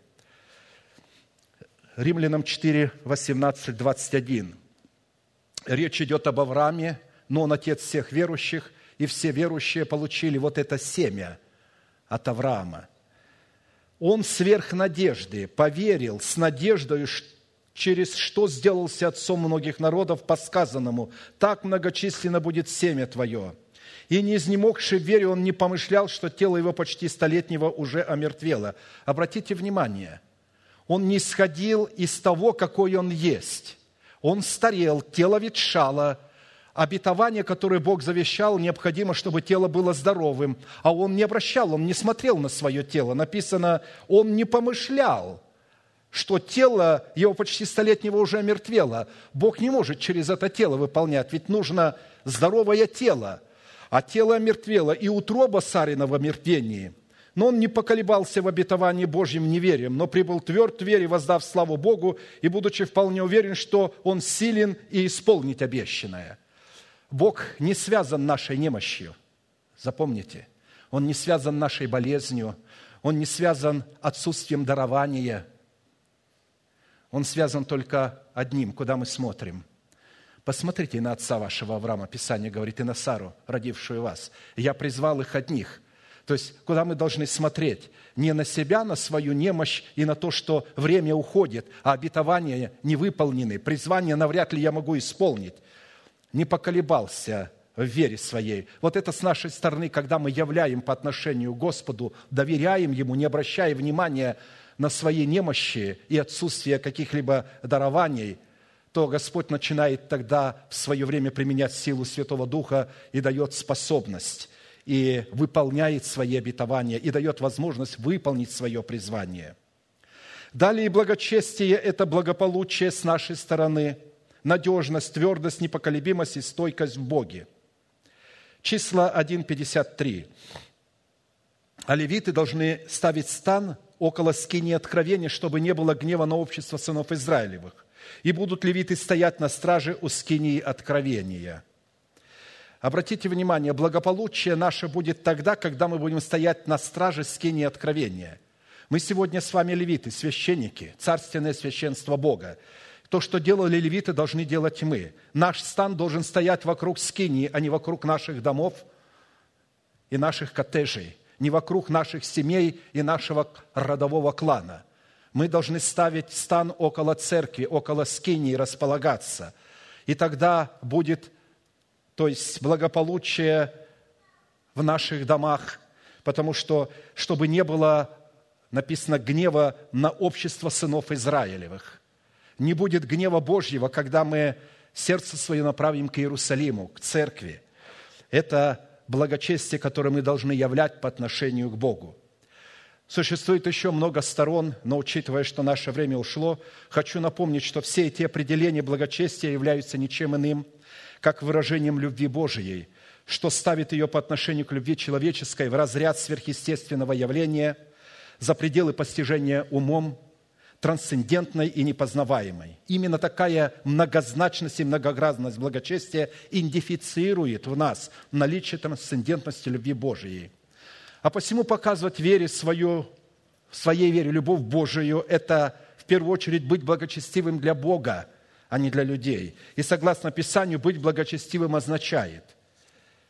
[SPEAKER 1] Римлянам четыре, восемнадцать, двадцать один. Речь идет об Аврааме, но он отец всех верующих, и все верующие получили вот это семя от Авраама. Он сверх надежды поверил с надеждой, через что сделался отцом многих народов, по сказанному: «Так многочисленно будет семя твое». И не изнемогший в вере, он не помышлял, что тело его почти столетнего уже омертвело. Обратите внимание, он не исходил из того, какой он есть. Он старел, тело ветшало. Обетование, которое Бог завещал, необходимо, чтобы тело было здоровым. А он не обращал, он не смотрел на свое тело. Написано, он не помышлял, что тело его почти столетнего уже омертвело. Бог не может через это тело выполнять, ведь нужно здоровое тело. А тело омертвело, и утроба Сарина в омертвении. Но он не поколебался в обетовании Божьим неверием, но прибыл тверд в вере, воздав славу Богу, и будучи вполне уверен, что он силен и исполнить обещанное. Бог не связан нашей немощью, запомните. Он не связан нашей болезнью, Он не связан отсутствием дарования. Он связан только одним, куда мы смотрим. Посмотрите на отца вашего Авраама, Писание говорит, и на Сару, родившую вас. Я призвал их одних. То есть, куда мы должны смотреть? Не на себя, на свою немощь и на то, что время уходит, а обетования не выполнены. Призвание навряд ли я могу исполнить. Не поколебался в вере своей. Вот это с нашей стороны, когда мы являем по отношению к Господу, доверяем Ему, не обращая внимания на свои немощи и отсутствие каких-либо дарований, то Господь начинает тогда в свое время применять силу Святого Духа и дает способность, и выполняет свои обетования, и дает возможность выполнить свое призвание. Далее благочестие – это благополучие с нашей стороны, надежность, твердость, непоколебимость и стойкость в Боге. Числа один пятьдесят три. А левиты должны ставить стан около скинии откровения, чтобы не было гнева на общество сынов Израилевых. И будут левиты стоять на страже у скинии откровения. Обратите внимание, благополучие наше будет тогда, когда мы будем стоять на страже скинии откровения. Мы сегодня с вами левиты, священники, царственное священство Бога. То, что делали левиты, должны делать мы. Наш стан должен стоять вокруг скинии, а не вокруг наших домов и наших коттеджей, не вокруг наших семей и нашего родового клана. Мы должны ставить стан около церкви, около скинии, располагаться. И тогда будет, то есть, благополучие в наших домах, потому что, чтобы не было, написано, гнева на общество сынов Израилевых. Не будет гнева Божьего, когда мы сердце свое направим к Иерусалиму, к церкви. Это благочестие, которое мы должны являть по отношению к Богу. Существует еще много сторон, но учитывая, что наше время ушло, хочу напомнить, что все эти определения благочестия являются ничем иным, как выражением любви Божией, что ставит ее по отношению к любви человеческой в разряд сверхъестественного явления, за пределы постижения умом, трансцендентной и непознаваемой. Именно такая многозначность и многогранность благочестия идентифицирует в нас наличие трансцендентности любви Божией. А посему показывать вере свою, своей вере любовь Божию – это в первую очередь быть благочестивым для Бога, а не для людей. И согласно Писанию, быть благочестивым означает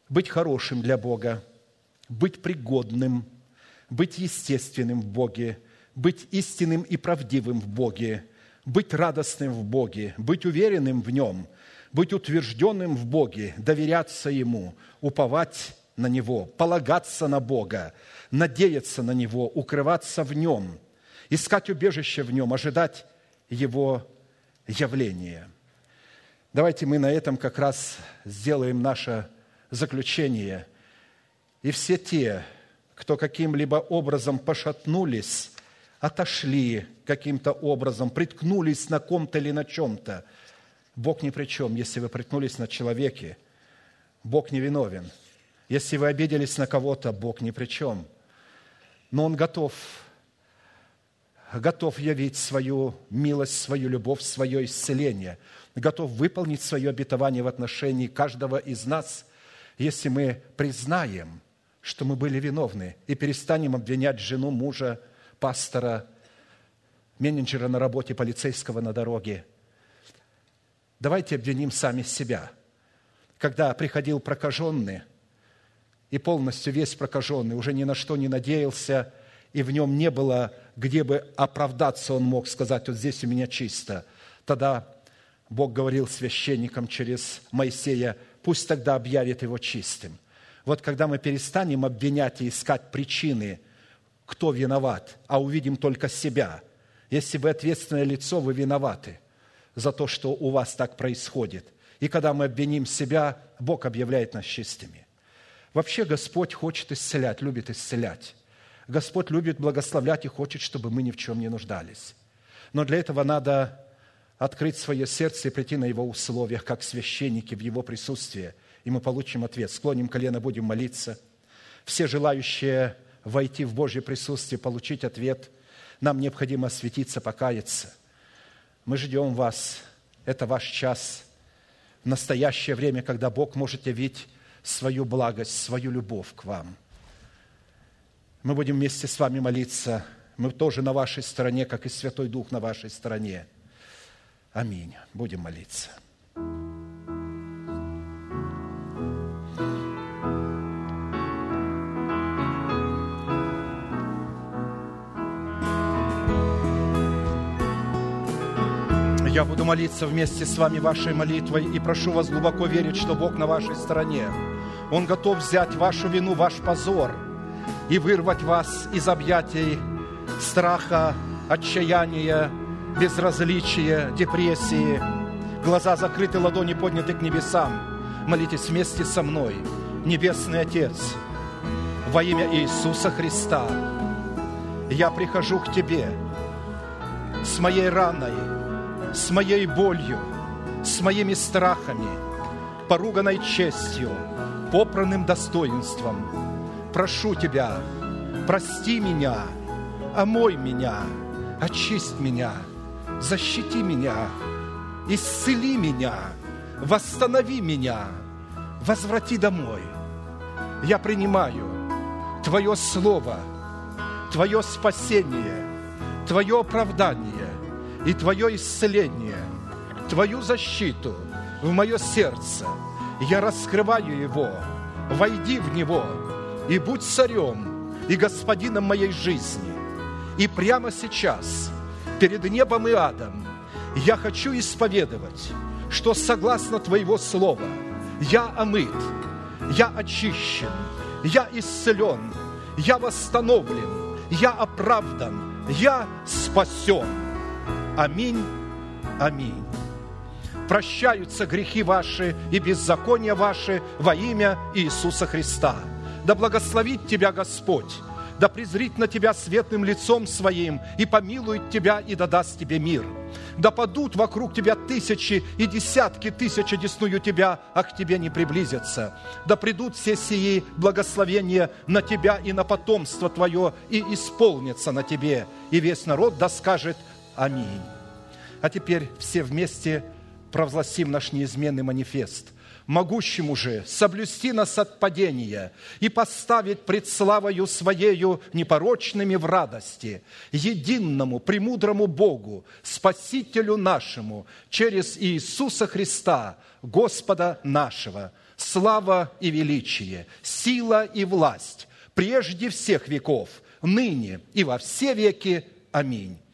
[SPEAKER 1] быть хорошим для Бога, быть пригодным, быть естественным в Боге, быть истинным и правдивым в Боге, быть радостным в Боге, быть уверенным в Нем, быть утвержденным в Боге, доверяться Ему, уповать на Него, полагаться на Бога, надеяться на Него, укрываться в Нем, искать убежище в Нем, ожидать Его явления. Давайте мы на этом как раз сделаем наше заключение. И все те, кто каким-либо образом пошатнулись, отошли каким-то образом, приткнулись на ком-то или на чем-то, Бог ни при чем. Если вы приткнулись на человеке, Бог не виновен. Если вы обиделись на кого-то, Бог ни при чем. Но Он готов, готов явить свою милость, свою любовь, свое исцеление, готов выполнить свое обетование в отношении каждого из нас, если мы признаем, что мы были виновны, и перестанем обвинять жену, мужа, пастора, менеджера на работе, полицейского на дороге. Давайте обвиним сами себя. Когда приходил прокаженный, и полностью весь прокаженный, уже ни на что не надеялся, и в нем не было, где бы оправдаться, он мог сказать: вот здесь у меня чисто. Тогда Бог говорил священникам через Моисея: пусть тогда объявит его чистым. Вот когда мы перестанем обвинять и искать причины, кто виноват, а увидим только себя. Если вы ответственное лицо, вы виноваты за то, что у вас так происходит. И когда мы обвиним себя, Бог объявляет нас чистыми. Вообще Господь хочет исцелять, любит исцелять. Господь любит благословлять и хочет, чтобы мы ни в чем не нуждались. Но для этого надо открыть свое сердце и прийти на Его условиях, как священники в Его присутствии, и мы получим ответ. Склоним колено, будем молиться. Все желающие войти в Божье присутствие, получить ответ, нам необходимо осветиться, покаяться. Мы ждем вас. Это ваш час. В настоящее время, когда Бог может явить свою благость, свою любовь к вам. Мы будем вместе с вами молиться. Мы тоже на вашей стороне, как и Святой Дух на вашей стороне. Аминь. Будем молиться. Я буду молиться вместе с вами вашей молитвой и прошу вас глубоко верить, что Бог на вашей стороне. Он готов взять вашу вину, ваш позор и вырвать вас из объятий страха, отчаяния, безразличия, депрессии. Глаза закрыты, ладони подняты к небесам. Молитесь вместе со мной. Небесный Отец, во имя Иисуса Христа, я прихожу к Тебе с моей раной, с моей болью, с моими страхами, поруганной честью, попранным достоинством. Прошу Тебя, прости меня, омой меня, очисть меня, защити меня, исцели меня, восстанови меня, возврати домой. Я принимаю Твое Слово, Твое спасение, Твое оправдание и Твое исцеление, Твою защиту в мое сердце. Я раскрываю его. Войди в него и будь царем и господином моей жизни. И прямо сейчас, перед небом и адом, я хочу исповедовать, что согласно Твоего Слова я омыт, я очищен, я исцелен, я восстановлен, я оправдан, я спасен. Аминь, аминь. Прощаются грехи ваши и беззакония ваши во имя Иисуса Христа. Да благословит тебя Господь, да презрит на тебя светлым лицом Своим и помилует тебя и да даст тебе мир. Да падут вокруг тебя тысячи и десятки тысяч одесную тебя, а к тебе не приблизятся. Да придут все сии благословения на тебя и на потомство твое, и исполнятся на тебе. И весь народ да скажет аминь. А теперь все вместе провозгласим наш неизменный манифест. Могущему же соблюсти нас от падения и поставить пред славою Своею непорочными в радости, единому, премудрому Богу, Спасителю нашему, через Иисуса Христа, Господа нашего, слава и величие, сила и власть, прежде всех веков, ныне и во все веки. Аминь.